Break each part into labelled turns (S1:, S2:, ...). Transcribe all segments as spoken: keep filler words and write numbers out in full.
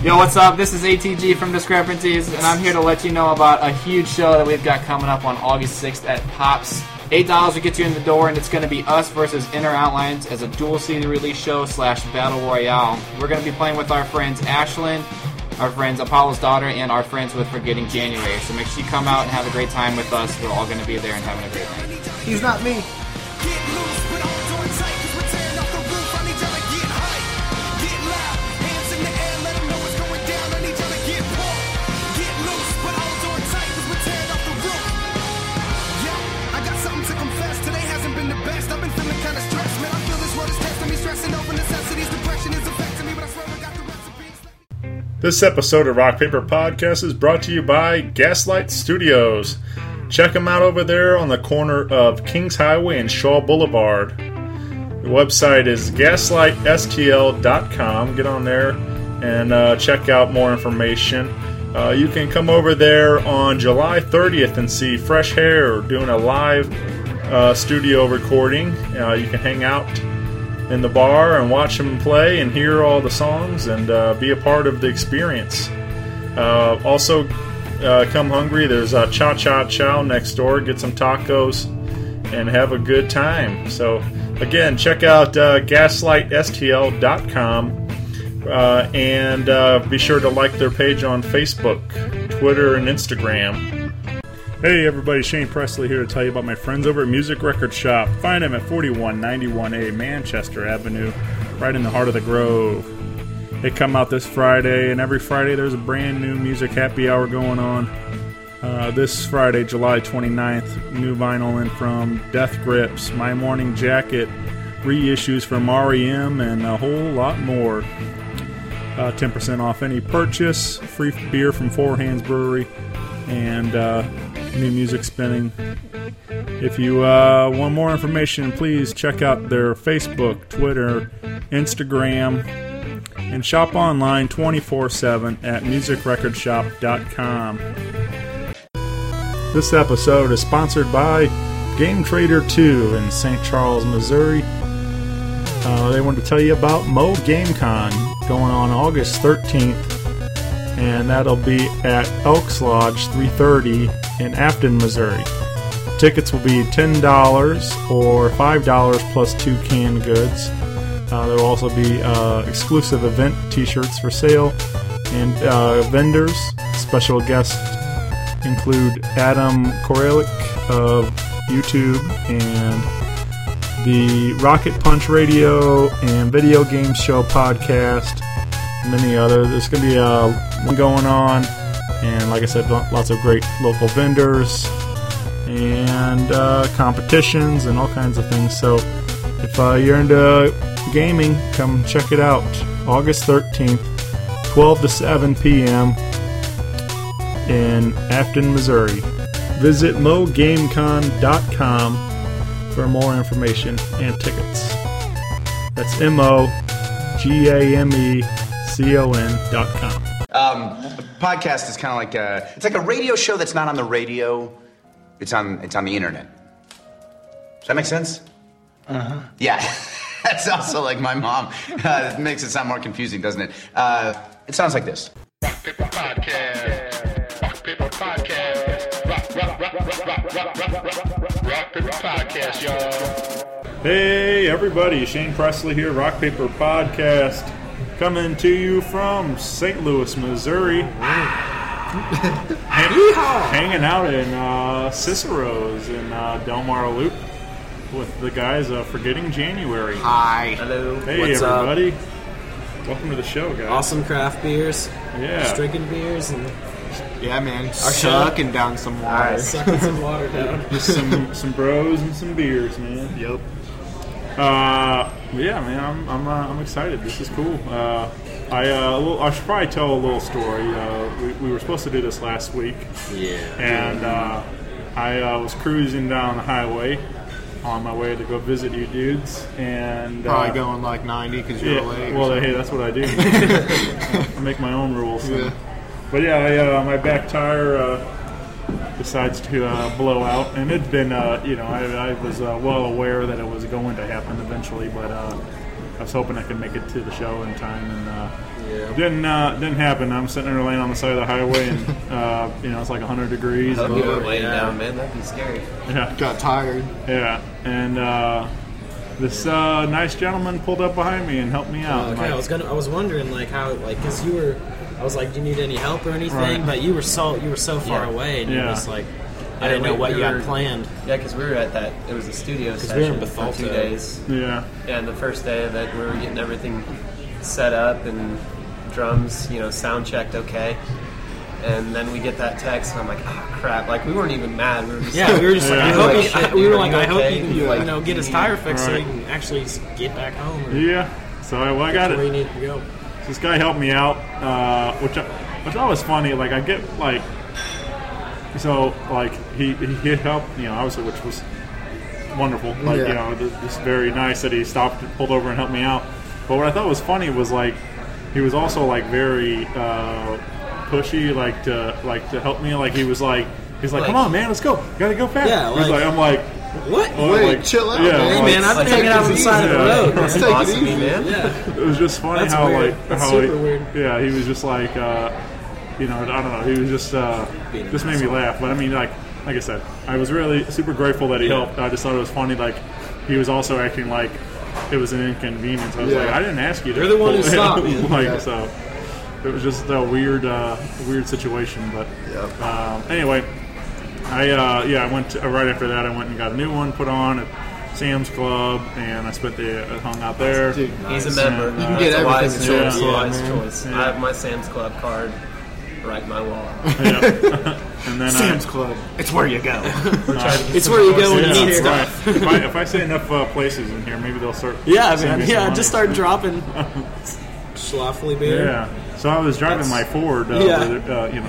S1: Yo, what's up? This is A T G from Discrepancies, and I'm here to let you know about a huge show that we've got coming up on August sixth at Pops. eight dollars will get you in the door, and it's going to be us versus Inner Outlines as a dual C D release show slash battle royale. We're going to be playing with our friends Ashlyn, our friends Apollo's Daughter, and our friends with Forgetting January. So make sure you come out and have a great time with us. We're all going to be there and having a great night.
S2: He's not me.
S3: This episode of Rock Paper Podcast is brought to you by Gaslight Studios. Check them out over there on the corner of Kings Highway and Shaw Boulevard. The website is gaslight s t l dot com. Get on there and uh, check out more information. Uh, you can come over there on July thirtieth and see Fresh Hair doing a live uh, studio recording. Uh, you can hang out in the bar and watch them play and hear all the songs and uh, be a part of the experience. Uh, also, uh, come hungry. There's a Cha Cha Chow next door. Get some tacos and have a good time. So, again, check out uh, gaslight s t l dot com uh, and uh, be sure to like their page on Facebook, Twitter, and Instagram. Hey everybody, Shane Presley here to tell you about my friends over at Music Record Shop. Find them at forty-one ninety-one A Manchester Avenue, right in the heart of the Grove. They come out this Friday, and every Friday there's a brand new music happy hour going on. Uh, this Friday, July twenty-ninth, new vinyl in from Death Grips, My Morning Jacket, reissues from R E M, and a whole lot more. Uh, ten percent off any purchase, free beer from Four Hands Brewery, and uh, new music spinning. If you uh, want more information, please check out their Facebook, Twitter, Instagram, and shop online twenty-four seven at music record shop dot com. This episode is sponsored by Game Trader two in Saint Charles, Missouri. Uh, they want to tell you about Mo GameCon going on August thirteenth. And that'll be at Elks Lodge three thirty in Afton, Missouri. Tickets will be ten dollars or five dollars plus two canned goods. Uh, there will also be uh, exclusive event t-shirts for sale, and uh, vendors. Special guests include Adam Koralik of YouTube and the Rocket Punch Radio and Video Game Show podcast. Many others. There's going to be uh, one going on, and like I said, lots of great local vendors and uh, competitions and all kinds of things. So if uh, you're into gaming, come check it out. August thirteenth, twelve to seven p.m. in Afton, Missouri. Visit mo gamecon dot com for more information and tickets. That's M O G A M E C O N dot com.
S4: Um, a podcast is kind of like a, it's like a radio show that's not on the radio. It's on, it's on the internet. Does that make sense?
S2: Uh-huh.
S4: Yeah. That's also like my mom. Uh, it makes it sound more confusing, doesn't it? Uh, it sounds like this.
S5: Rock Paper Podcast. Rock Paper Podcast. Rock, rock, rock, rock, rock, rock, rock, rock, rock Paper Podcast, y'all.
S3: Hey everybody, Shane Presley here, Rock Paper Podcast. Coming to you from Saint Louis, Missouri. Hang, hanging out in uh, Cicero's in uh, Del Mar Loop with the guys uh, Forgetting January.
S2: Hi.
S6: Hello.
S3: Hey
S6: What's
S3: everybody.
S6: Up?
S3: Welcome to the show, guys.
S6: Awesome craft beers.
S3: Yeah.
S6: Just drinking beers and
S2: Yeah, man.
S6: Our
S2: Sucking down some water.
S6: sucking some water down.
S3: Just some some bros and some beers, man.
S2: Yep.
S3: Uh, yeah, man, I'm I'm uh, I'm excited. This is cool. Uh, I uh, a little, I should probably tell a little story. Uh, we we were supposed to do this last week,
S6: Yeah.
S3: and uh, I uh, was cruising down the highway on my way to go visit you dudes, and uh,
S2: Probably going like ninety because you're
S3: yeah,
S2: late.
S3: well, hey, that's what I do. I make my own rules.
S2: Yeah.
S3: But yeah, I, uh, my back tire uh, decides to uh, blow out, and it'd been, uh, you know, I, I was uh, well aware that it was going to happen eventually, but uh, was hoping I could make it to the show in time, and uh,
S6: Yeah.
S3: didn't uh, didn't happen. I'm sitting there laying on the side of the highway, and uh, you know it's like one hundred degrees.
S7: Hope you were
S3: and-
S7: laying
S6: yeah.
S7: down, man. That'd be scary.
S3: yeah,
S2: Got tired.
S3: yeah, and uh, this uh, nice gentleman pulled up behind me and helped me out.
S6: Oh,
S3: and,
S6: okay, I
S3: like,
S6: was gonna. I was wondering, like, how, like, cause you were. I was like, do you need any help or anything?
S3: Right.
S6: But you were so you were so far
S7: Yeah.
S6: away, and
S3: Yeah.
S6: you was like, I
S7: Yeah,
S6: didn't know
S7: we-
S6: what
S7: we
S6: you
S7: were-
S6: had planned.
S7: Yeah, because we were at that. It was a studio
S6: we
S7: session
S6: were in
S7: for two
S6: Bethalto.
S7: days.
S3: yeah,
S7: Yeah, and the first day of it, we were getting everything set up and drums, you know, sound checked okay. And then we get that text, and I'm like, oh crap! Like we weren't even mad. We were just
S6: Yeah, we were just like,
S3: Yeah.
S6: I
S7: we
S6: hope
S7: were
S6: he,
S7: like, shit,
S6: I, we were
S7: dude,
S6: like,
S7: are
S6: I
S7: you
S6: hope
S7: okay?
S6: he can,
S7: Like,
S6: you know, get his tire fixed so
S3: Right.
S6: he can actually get back home. Or
S3: yeah. So I, well, I got
S6: where he
S3: it.
S6: needed to go.
S3: This guy helped me out, uh, which I, which I was funny. Like I get like, so like he he helped, you know, obviously, which was wonderful. Like
S2: Yeah.
S3: you know, th- just very nice that he stopped, and pulled over, and helped me out. But what I thought was funny was like he was also like very uh, pushy, like to like to help me. Like he was like he's like,
S7: Like-
S3: come on, man, let's go. You gotta go fast.
S6: Yeah,
S3: he's
S6: like-
S3: like I'm like.
S6: What?
S3: oh,
S2: Wait,
S3: like,
S2: chill out,
S3: yeah,
S2: man.
S6: Hey
S3: like-
S6: man, I've been
S7: Like,
S6: hanging out on the
S2: take
S6: side
S2: it
S6: of the
S3: easy.
S6: road.
S3: Yeah.
S2: Let's take
S7: boss
S2: it
S7: of me,
S2: easy.
S7: man.
S6: Yeah.
S3: It was just funny
S6: That's
S3: how
S6: weird.
S3: like
S6: That's
S3: how
S6: super
S3: he,
S6: weird.
S3: yeah, he was just like uh, you know, I don't know, he was just uh,
S6: Being an
S3: just made me
S6: asshole.
S3: laugh. But I mean, like like I said, I was really super grateful that he helped. I just thought it was funny, like he was also acting like it was an inconvenience. I was
S2: Yeah.
S3: like, I didn't ask you to.
S6: You're the one who
S3: pull-
S6: stopped me.
S3: like
S2: Yeah.
S3: so, it was just a weird uh, weird situation. But
S2: Yep.
S3: um, anyway, I uh, yeah, I went to, uh, right after that. I went and got a new one put on at Sam's Club, and I spent the uh, hung out there.
S2: Dude,
S7: He's a member.
S3: You
S7: You
S3: can
S2: get
S7: a
S2: everything
S7: wise
S2: at
S7: choice.
S3: Sam's Club,
S7: Wise
S2: man.
S7: choice.
S3: Yeah.
S7: I have my Sam's Club card right in my wall.
S3: Yeah. and then
S2: Sam's
S3: I,
S2: Club. It's where you go.
S6: It's where you go when you
S3: Yeah,
S6: need
S3: right.
S6: stuff.
S3: if, I, if I say enough uh, places in here, maybe they'll start.
S6: Yeah,
S3: sending
S6: man.
S3: me some
S6: Yeah,
S3: money.
S6: just start dropping Schlafly beer.
S3: Yeah. So I was driving my Ford. Uh,
S6: Yeah.
S3: with, uh, you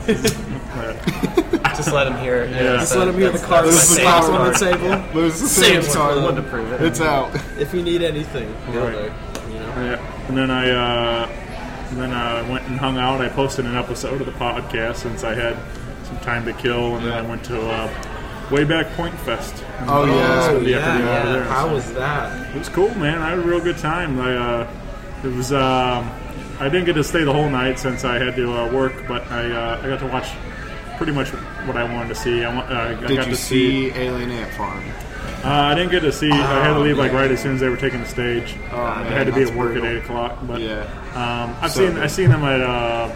S3: know.
S7: Just let him hear it. Yeah,
S3: Yeah.
S6: Just let him hear the
S7: that's-
S6: card
S7: that's
S2: This is
S7: my
S2: the
S7: Sam's
S2: power
S6: on the
S7: card.
S6: table.
S2: There's the
S6: Sam's
S2: Sam's
S6: Club.
S2: card.
S7: Wanted to prove it.
S2: It's out.
S6: If you need anything, go
S3: Right.
S6: there. You know?
S3: Yeah. And then I uh, and then I went and hung out. I posted an episode of the podcast since I had some time to kill, and then I went to uh, Wayback Point Fest. And,
S2: Oh,
S3: uh,
S2: yeah.
S3: spent the
S6: Yeah,
S3: afternoon over
S6: yeah.
S3: there.
S6: How
S3: So
S6: was that?
S3: it was cool, man. I had a real good time. I uh, it was um, I didn't get to stay the whole night since I had to uh, work, but I uh, I got to watch pretty much what I wanted to see. I, wa- uh, I
S2: Did
S3: got
S2: you
S3: to see.
S2: see Alien Ant Farm?
S3: Uh, I didn't get to see. I had to leave like
S2: man.
S3: right as soon as they were taking the stage.
S2: Oh,
S3: I
S2: man,
S3: had to be
S2: that's
S3: at work
S2: brutal.
S3: at eight o'clock. But
S2: Yeah.
S3: um, I've
S2: So
S3: seen
S2: good.
S3: I seen them at uh,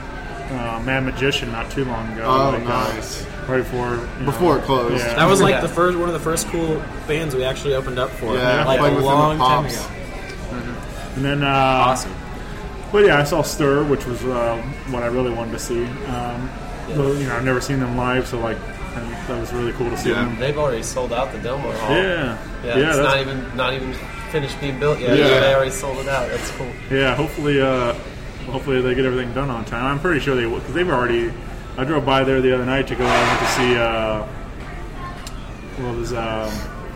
S3: uh, Mad Magician not too long ago.
S2: Oh,
S3: like, uh,
S2: nice.
S3: right before you
S2: Before
S3: know,
S2: it closed.
S3: Yeah.
S6: That was like
S7: Yeah.
S6: the first one of the first cool bands we actually opened up for.
S2: Yeah,
S6: like
S2: played
S6: a
S2: with them at
S6: long time
S2: Pops.
S6: ago.
S3: and then uh,
S6: Awesome.
S3: But yeah, I saw Stir, which was uh, what I really wanted to see. Um, well, you know, I've never seen them live, so like and that was really cool to see
S2: Yeah.
S3: them.
S7: They've already sold out the Delmar Hall.
S3: Yeah,
S7: Yeah,
S3: yeah,
S7: it's
S3: that's-
S7: not even not even finished being built yet.
S2: Yeah.
S7: They already sold it out. That's cool.
S3: yeah. Hopefully, uh, hopefully they get everything done on time. I'm pretty sure they will because they've already. I drove by there the other night to go. I went to see. Uh, what was um,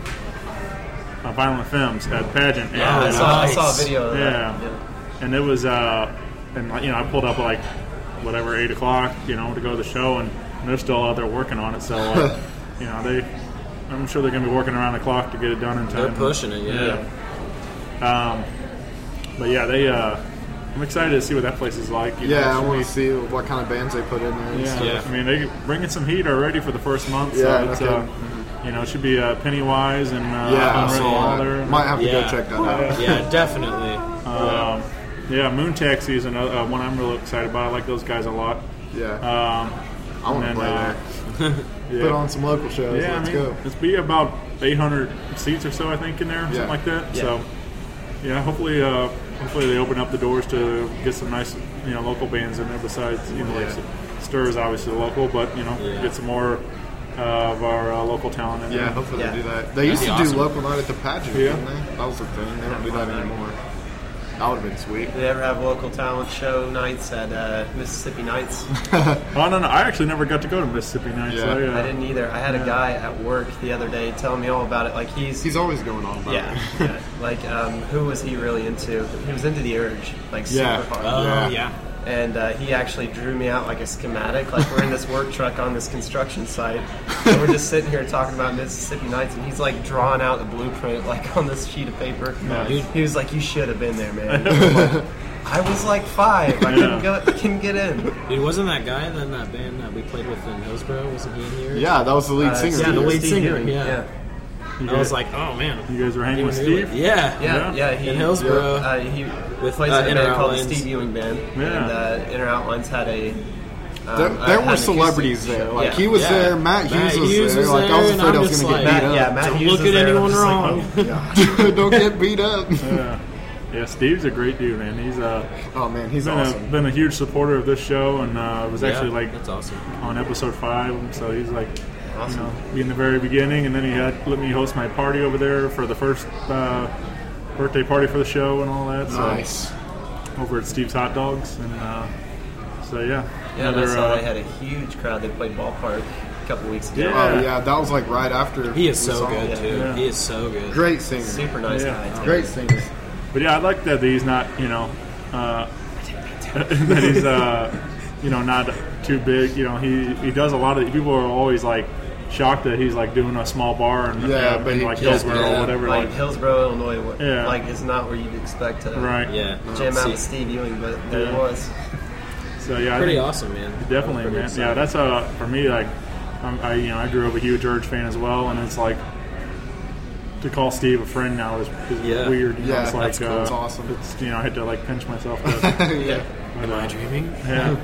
S3: uh, Violent Femmes at Pageant. And,
S7: Yeah, I
S3: uh,
S7: saw, I saw a
S6: nice.
S7: video of that.
S3: Yeah. and it was uh, and like, you know I pulled up at like whatever eight o'clock, you know, to go to the show, and, and they're still out there working on it. So uh, you know they, I'm sure they're gonna be working around the clock to get it done in time.
S6: They're pushing it, yeah.
S3: Yeah. Um, but yeah, they. Uh, I'm excited to see what that place is like. You know,
S2: Yeah, I
S3: should
S2: want
S3: be-
S2: to see what kind of bands they put in there. and
S3: Yeah,
S2: stuff.
S6: Yeah.
S3: I mean they bringing some heat already for the first month.
S2: Yeah,
S3: so
S2: no
S3: it's,
S2: kidding.
S3: uh, you know, it should be uh, Pennywise and uh,
S2: Yeah, I
S3: Unreal
S2: saw
S3: Alder.
S2: that. Might have to
S6: Yeah.
S2: go check that out.
S6: Yeah, definitely.
S3: Um, yeah, Moon Taxi is another uh, one I'm really excited about. I like those guys a lot.
S2: Yeah,
S3: Um,
S2: I want to
S3: and,
S2: play
S3: uh,
S2: there.
S3: yeah.
S2: Put on some local shows.
S3: Yeah,
S2: Let's
S3: I mean,
S2: go.
S3: it's be about eight hundred seats or so, I think, in there, something
S2: Yeah.
S3: like that.
S6: Yeah.
S3: So, yeah, hopefully, uh, hopefully they open up the doors to get some nice, you know, local bands in there. Besides, you know, like Stir is obviously local, but you know,
S6: Yeah.
S3: get some more uh, of our uh, local talent in
S2: Yeah,
S3: there.
S2: hopefully
S7: Yeah.
S2: they do that. They used to
S6: be
S2: do
S6: awesome.
S2: local night at the pageant,
S3: Yeah.
S2: didn't they? That was the thing. They don't do that anymore. That would have been sweet.
S7: Do they ever have local talent show nights at uh, Mississippi Nights?
S3: Oh no, no, I actually never got to go to Mississippi Nights.
S2: Yeah.
S3: I, uh,
S7: I didn't either. I had a guy at work the other day telling me all about it. Like he's,
S2: He's always going on about
S7: yeah,
S2: it.
S7: yeah. Like um, who was he really into? He was into the Urge, like super
S2: Yeah.
S7: hard.
S6: Oh,
S2: Yeah.
S6: yeah.
S7: And uh, he actually drew me out like a schematic. Like we're in this work truck on this construction site, and we're just sitting here talking about Mississippi Nights, and he's like drawing out a blueprint like on this sheet of paper.
S3: Nice.
S7: He was like, "You should have been there, man." I was like five. I couldn't go, couldn't get in.
S6: Dude, wasn't that guy in that band that we played with in Hillsborough? Wasn't he in here?
S2: Yeah, that was the lead
S7: Uh,
S2: singer.
S6: yeah, the
S7: Steve-
S6: lead
S7: Steve
S6: singer,
S7: Ewing,
S6: yeah.
S3: You
S6: I was
S3: guys,
S6: like, oh man.
S3: you guys were hanging
S6: He
S3: with
S6: was really-
S3: Steve?
S6: Yeah.
S7: Yeah, yeah. He,
S6: In Hillsborough.
S7: Uh, he
S6: With,
S7: plays
S6: uh,
S7: in a
S6: Inner
S7: band called the
S6: Outlines.
S7: Steve Ewing Band.
S3: Yeah.
S7: And uh, Inner Outlines had a. Um,
S2: There,
S7: uh,
S2: there
S7: had
S2: were
S7: an
S2: celebrities
S7: acoustic
S2: there.
S7: show.
S2: Like
S7: yeah.
S2: he was
S6: Yeah.
S2: there, Matt Hughes
S6: Matt
S2: was
S6: Hughes
S2: there.
S6: was
S2: Like I was
S6: there, and
S2: afraid I
S6: I'm
S2: was
S6: just
S2: going to
S6: like-
S2: get
S7: Matt,
S2: beat
S7: yeah,
S2: up.
S7: Matt
S6: Don't
S7: Hughes
S6: look
S7: was
S6: at
S7: there.
S6: anyone
S7: I'm just like,
S6: wrong.
S7: oh.
S2: Yeah. Don't get beat up.
S3: Yeah. Yeah, Steve's a great dude, man. He's uh,
S2: Oh man, he's
S3: been,
S2: awesome.
S3: a, been a huge supporter of this show, and uh, was actually
S6: Yeah,
S3: like
S6: that's awesome.
S3: on episode five. So he's like,
S7: Awesome.
S3: you know, in the very beginning, and then he had let me host my party over there for the first uh, birthday party for the show and all that. So
S2: Nice.
S3: over at Steve's Hot Dogs, and uh, so yeah,
S7: Yeah, and I
S3: another,
S7: saw
S3: uh,
S7: they had a huge crowd. They played Ballpark a couple weeks ago.
S3: Yeah.
S2: Oh yeah, that was like right after.
S6: He is
S2: we
S6: so
S2: saw
S6: good
S2: him.
S6: too.
S3: Yeah.
S6: He is so good.
S2: Great singer.
S7: Super nice
S3: Yeah.
S7: guy. Too.
S2: Great singer.
S3: But yeah, I like that he's not, you know, uh, that he's, uh, you know, not too big. You know, he he does a lot of. People are always like shocked that he's like doing a small bar and
S2: Yeah,
S3: uh,
S2: but
S3: in
S2: he-
S3: like
S2: yeah,
S3: Hillsborough
S6: yeah,
S3: or whatever.
S7: Like,
S3: Like,
S7: Hillsborough, Illinois, what,
S3: Yeah.
S7: like is not where you'd expect to
S3: right.
S6: Yeah.
S7: jam out
S6: See,
S7: with Steve Ewing, but there
S3: Yeah.
S7: he was.
S3: So yeah, I
S6: Pretty
S3: think-
S6: awesome, man.
S3: Definitely,
S6: Pretty
S3: man.
S6: excited.
S3: Yeah, that's uh for me. Like, I'm, I you know I grew up a huge Urge fan as well, and it's like to call Steve a friend now is, is
S6: Yeah.
S3: weird. You know,
S2: Yeah,
S3: it's like,
S2: that's cool.
S3: uh,
S2: That's awesome.
S3: It's, you know, I had to like pinch myself. To,
S2: Yeah.
S3: but,
S6: Am I
S3: uh,
S6: dreaming?
S3: Yeah.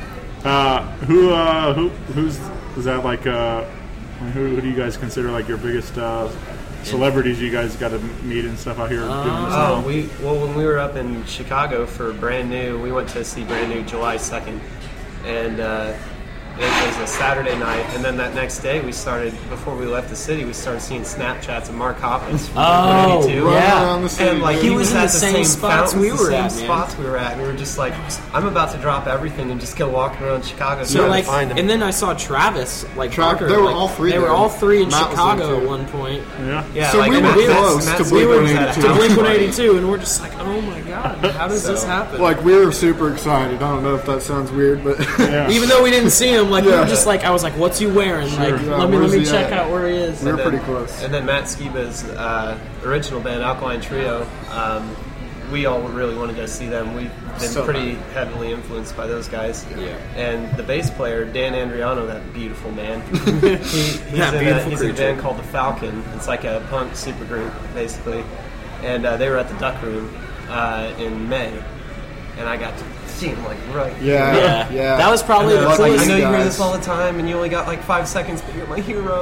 S3: Uh, who uh, who who's is that like? Uh, I mean, who, who do you guys consider like your biggest uh, celebrities you guys got to meet and stuff out here doing this?
S7: Oh, we well when we were up in Chicago for Brand New, we went to see Brand New July second, and uh, it was a Saturday night. And then that next day, we started before we left the city. We started seeing Snapchats of Mark Hoppus from
S6: Oh,
S7: Blink one eighty-two.
S2: Running
S6: Yeah.
S2: around the city,
S7: And like
S2: man.
S7: he,
S6: He was in
S7: at
S6: the same spots
S7: fountains,
S6: we
S7: the
S6: were
S7: same
S6: at, man.
S7: spots we were at. And we were just like, I'm about to drop everything and just go walking around Chicago
S6: So
S7: trying
S6: like,
S7: to find him.
S6: and then I saw Travis, like
S2: Tra-
S6: Parker.
S2: they were
S6: like,
S2: all three
S6: They were
S2: there.
S6: all three in
S2: Matt was
S6: Chicago
S2: there,
S6: at
S2: too.
S6: one point.
S3: Yeah.
S7: yeah,
S2: So
S7: like,
S2: we
S7: and
S2: were
S7: Matt-
S2: close
S7: Matt
S2: to
S7: Stevens
S2: Blink
S7: was at a
S2: one eighty-two.
S6: To
S7: house
S6: Blink one
S7: party.
S6: eighty-two, and we're just like, oh my god, how does this
S7: So,
S6: happen?
S2: Like we were super excited. I don't know if that sounds weird, but
S3: Yeah.
S6: Even though we didn't see him, like we
S2: Yeah.
S6: were just like, I was like, "What's he wearing?" Like,
S2: Yeah,
S6: let me let
S2: where's
S6: me
S2: he
S6: check
S2: at?
S6: out where he is.
S2: we were
S7: And then-
S2: pretty close.
S7: And then Matt Skiba's uh, original band, Alkaline Trio, um, we all really wanted to see them. We've been
S2: So
S7: pretty heavily influenced by those guys.
S6: Yeah.
S7: And the bass player, Dan Andriano, that beautiful man, he, he's,
S6: That
S7: in, a,
S6: beautiful
S7: he's in a
S6: creature.
S7: band called The Falcon. It's like a punk supergroup, basically. And uh, they were at the Duck Room uh, in May. And I got to see him, like, right
S2: Yeah,
S6: Yeah.
S2: yeah.
S6: That was probably
S7: And
S6: the
S7: I was like, I
S6: coolest.
S7: know you hear
S2: guys.
S7: this all the time, and you only got like five seconds, but you're my hero.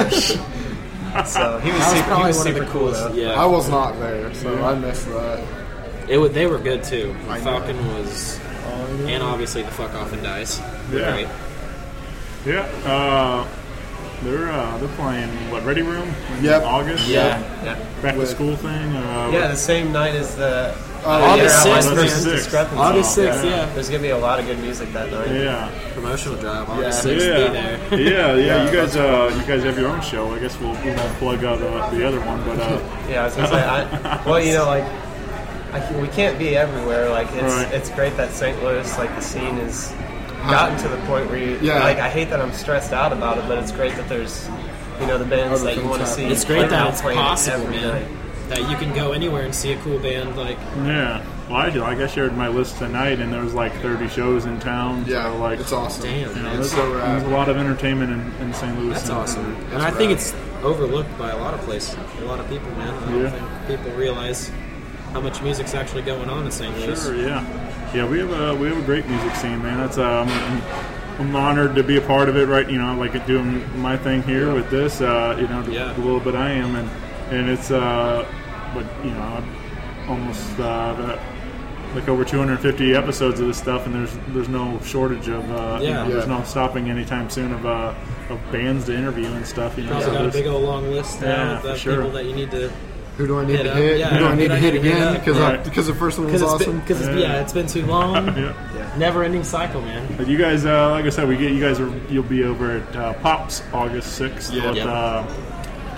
S7: So he was,
S6: That was
S7: super, he
S6: probably
S7: was
S6: one of
S7: super
S6: the
S7: cool,
S6: coolest.
S7: though.
S6: Yeah,
S2: I was not there, so I missed that.
S6: it would, they were good too.
S2: I know.
S6: Falcon was, and obviously the fuck off and dice.
S3: Yeah.
S6: Great.
S3: Yeah. Uh, they're uh, they're playing what Ready Room in
S2: Yep.
S3: August.
S6: Yeah.
S7: Yeah.
S3: Back to
S2: With-
S3: school thing. Uh,
S7: Yeah, the same night as the uh,
S6: August
S7: Inner Outlines
S6: sixth,
S7: versus
S3: man.
S7: Discrepancy.
S6: August sixth,
S3: yeah.
S6: yeah.
S7: There's gonna be a lot of good music that night.
S3: Yeah.
S6: Promotional drive. August
S2: Yeah.
S6: sixth,
S3: Yeah.
S6: be there.
S3: yeah, yeah,
S2: Yeah,
S3: You guys, uh, you guys have your own show. I guess we'll, we won't plug out uh, the other one, but uh,
S7: Yeah, I was gonna say. I, well, you know, like I, can- we can't be everywhere. Like it's
S3: Right.
S7: it's great that Saint Louis, like the scene, has gotten to the point where you
S2: Yeah.
S7: like. I hate that I'm stressed out about it, but it's great that there's you know the bands
S2: Other
S7: that you
S2: things
S7: want to see.
S2: happening.
S6: It's great
S7: playing
S6: that
S7: out,
S6: it's
S7: playing
S6: possible,
S7: every
S6: man.
S7: night.
S6: That you can go anywhere and see a cool band. Like,
S3: yeah. Well, I, like I shared my list tonight, and there was like thirty shows in town.
S2: Yeah,
S3: so, like
S2: it's awesome.
S6: damn,
S3: You know,
S6: man.
S3: there's,
S2: so rad.
S3: there's a lot of entertainment in, in Saint Louis.
S6: That's
S3: and-
S6: awesome. And I think it's overlooked by a lot of places, a lot of people, man. I don't
S3: Yeah.
S6: think people realize how much music's actually going on in Saint Louis.
S3: Sure, yeah, yeah. We have a we have a great music scene, man. That's um, I'm, I'm honored to be a part of it. Right, you know, like doing my thing here with this. Uh, you know, the,
S6: Yeah.
S3: the little bit I am, and and it's uh, but you know, I've almost uh, the- like over two hundred fifty episodes of this stuff, and there's there's no shortage of uh, you
S6: Yeah.
S3: know, there's
S2: Yeah.
S3: no stopping anytime soon of uh, of bands to interview and stuff. You know,
S6: Probably
S3: so
S6: got a
S3: there's-
S6: big old long list now
S3: Yeah,
S6: of
S3: for
S6: the
S3: sure.
S6: people that you need to.
S2: Who do I need
S6: Hit
S2: to
S6: up.
S2: hit?
S6: Yeah,
S2: Who do I
S6: who
S2: need
S6: do
S2: to
S6: I
S2: hit
S6: need to hit
S2: again?
S6: up?
S2: Because
S3: Right.
S2: because the first one was
S6: Because it's,
S2: awesome.
S6: been, cause it's,
S3: Yeah.
S6: yeah, it's been too long.
S3: yeah.
S6: Never ending cycle, man.
S3: But you guys, uh, like I said, we get you guys are you'll be over at uh, Pops August sixth
S2: Yeah.
S3: with
S6: Yep.
S3: uh,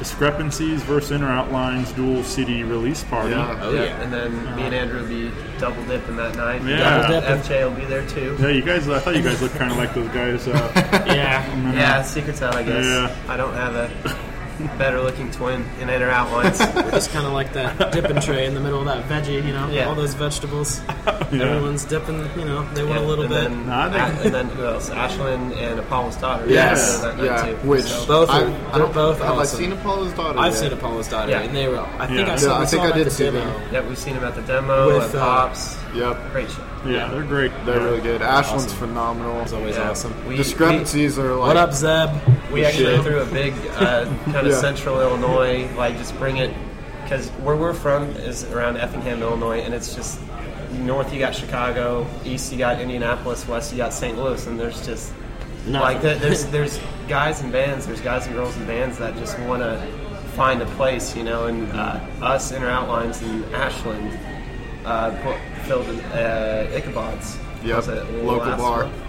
S3: Discrepancies versus Inner Outlines dual C D release party.
S2: Yeah.
S6: Oh
S7: Yeah,
S6: yeah.
S7: and then me and Andrew will be double dipping that night.
S3: Yeah.
S6: Double dipping.
S7: F J will be there too.
S3: Yeah, you guys. I thought you guys looked kind of like those guys. Uh,
S6: Yeah.
S7: Yeah, secret's out, I guess.
S3: Yeah.
S7: I don't have a better looking twin in Inner Outlines.
S6: It's kind of like that dipping tray in the middle of that veggie, you know,
S7: Yeah.
S6: all those vegetables.
S3: Yeah.
S6: Everyone's dipping, you know, they want
S7: Yeah,
S6: a little
S7: and
S6: bit.
S7: Then,
S3: No, I think-
S7: A- and then who else? Ashlyn and Apollo's daughter.
S2: Yes.
S7: Yeah, that night
S2: Yeah.
S7: too.
S2: Which
S7: So-
S6: Both
S2: I,
S6: are-
S2: I
S6: they're
S2: don't,
S6: both
S2: have
S6: awesome.
S2: I seen Apollo's daughter?
S6: I've
S2: yet?
S6: seen Apollo's daughter,
S7: Yeah.
S6: and they were. I think
S3: Yeah.
S6: I saw,
S2: Yeah, I
S6: we
S2: think
S6: saw
S2: I
S6: them
S2: did
S6: at the
S2: see
S6: demo.
S2: them.
S7: yeah, we've seen him at the demo,
S6: With,
S7: at
S6: uh,
S7: Pops.
S2: Yep.
S7: Great show.
S3: yeah, they're great.
S2: They're
S3: Yeah.
S2: really good. Ashland's phenomenal.
S6: It's always
S7: Yeah.
S6: awesome.
S7: We,
S2: Discrepancies are like
S6: What up, Zeb?
S7: We, we actually
S2: Shit.
S7: threw a big uh, kind of
S2: Yeah.
S7: central Illinois, like just bring it, because where we're from is around Effingham, Illinois, and it's just north you got Chicago, east you got Indianapolis, west you got Saint Louis, and there's just like the, there's there's guys and bands, there's guys and girls and bands that just want to find a place, you know, and uh, us Inner Outlines and Ashland uh, put, filled uh, Ichabod's.
S2: Yep.
S7: Was it a little
S2: Local
S7: last
S2: bar.
S7: month?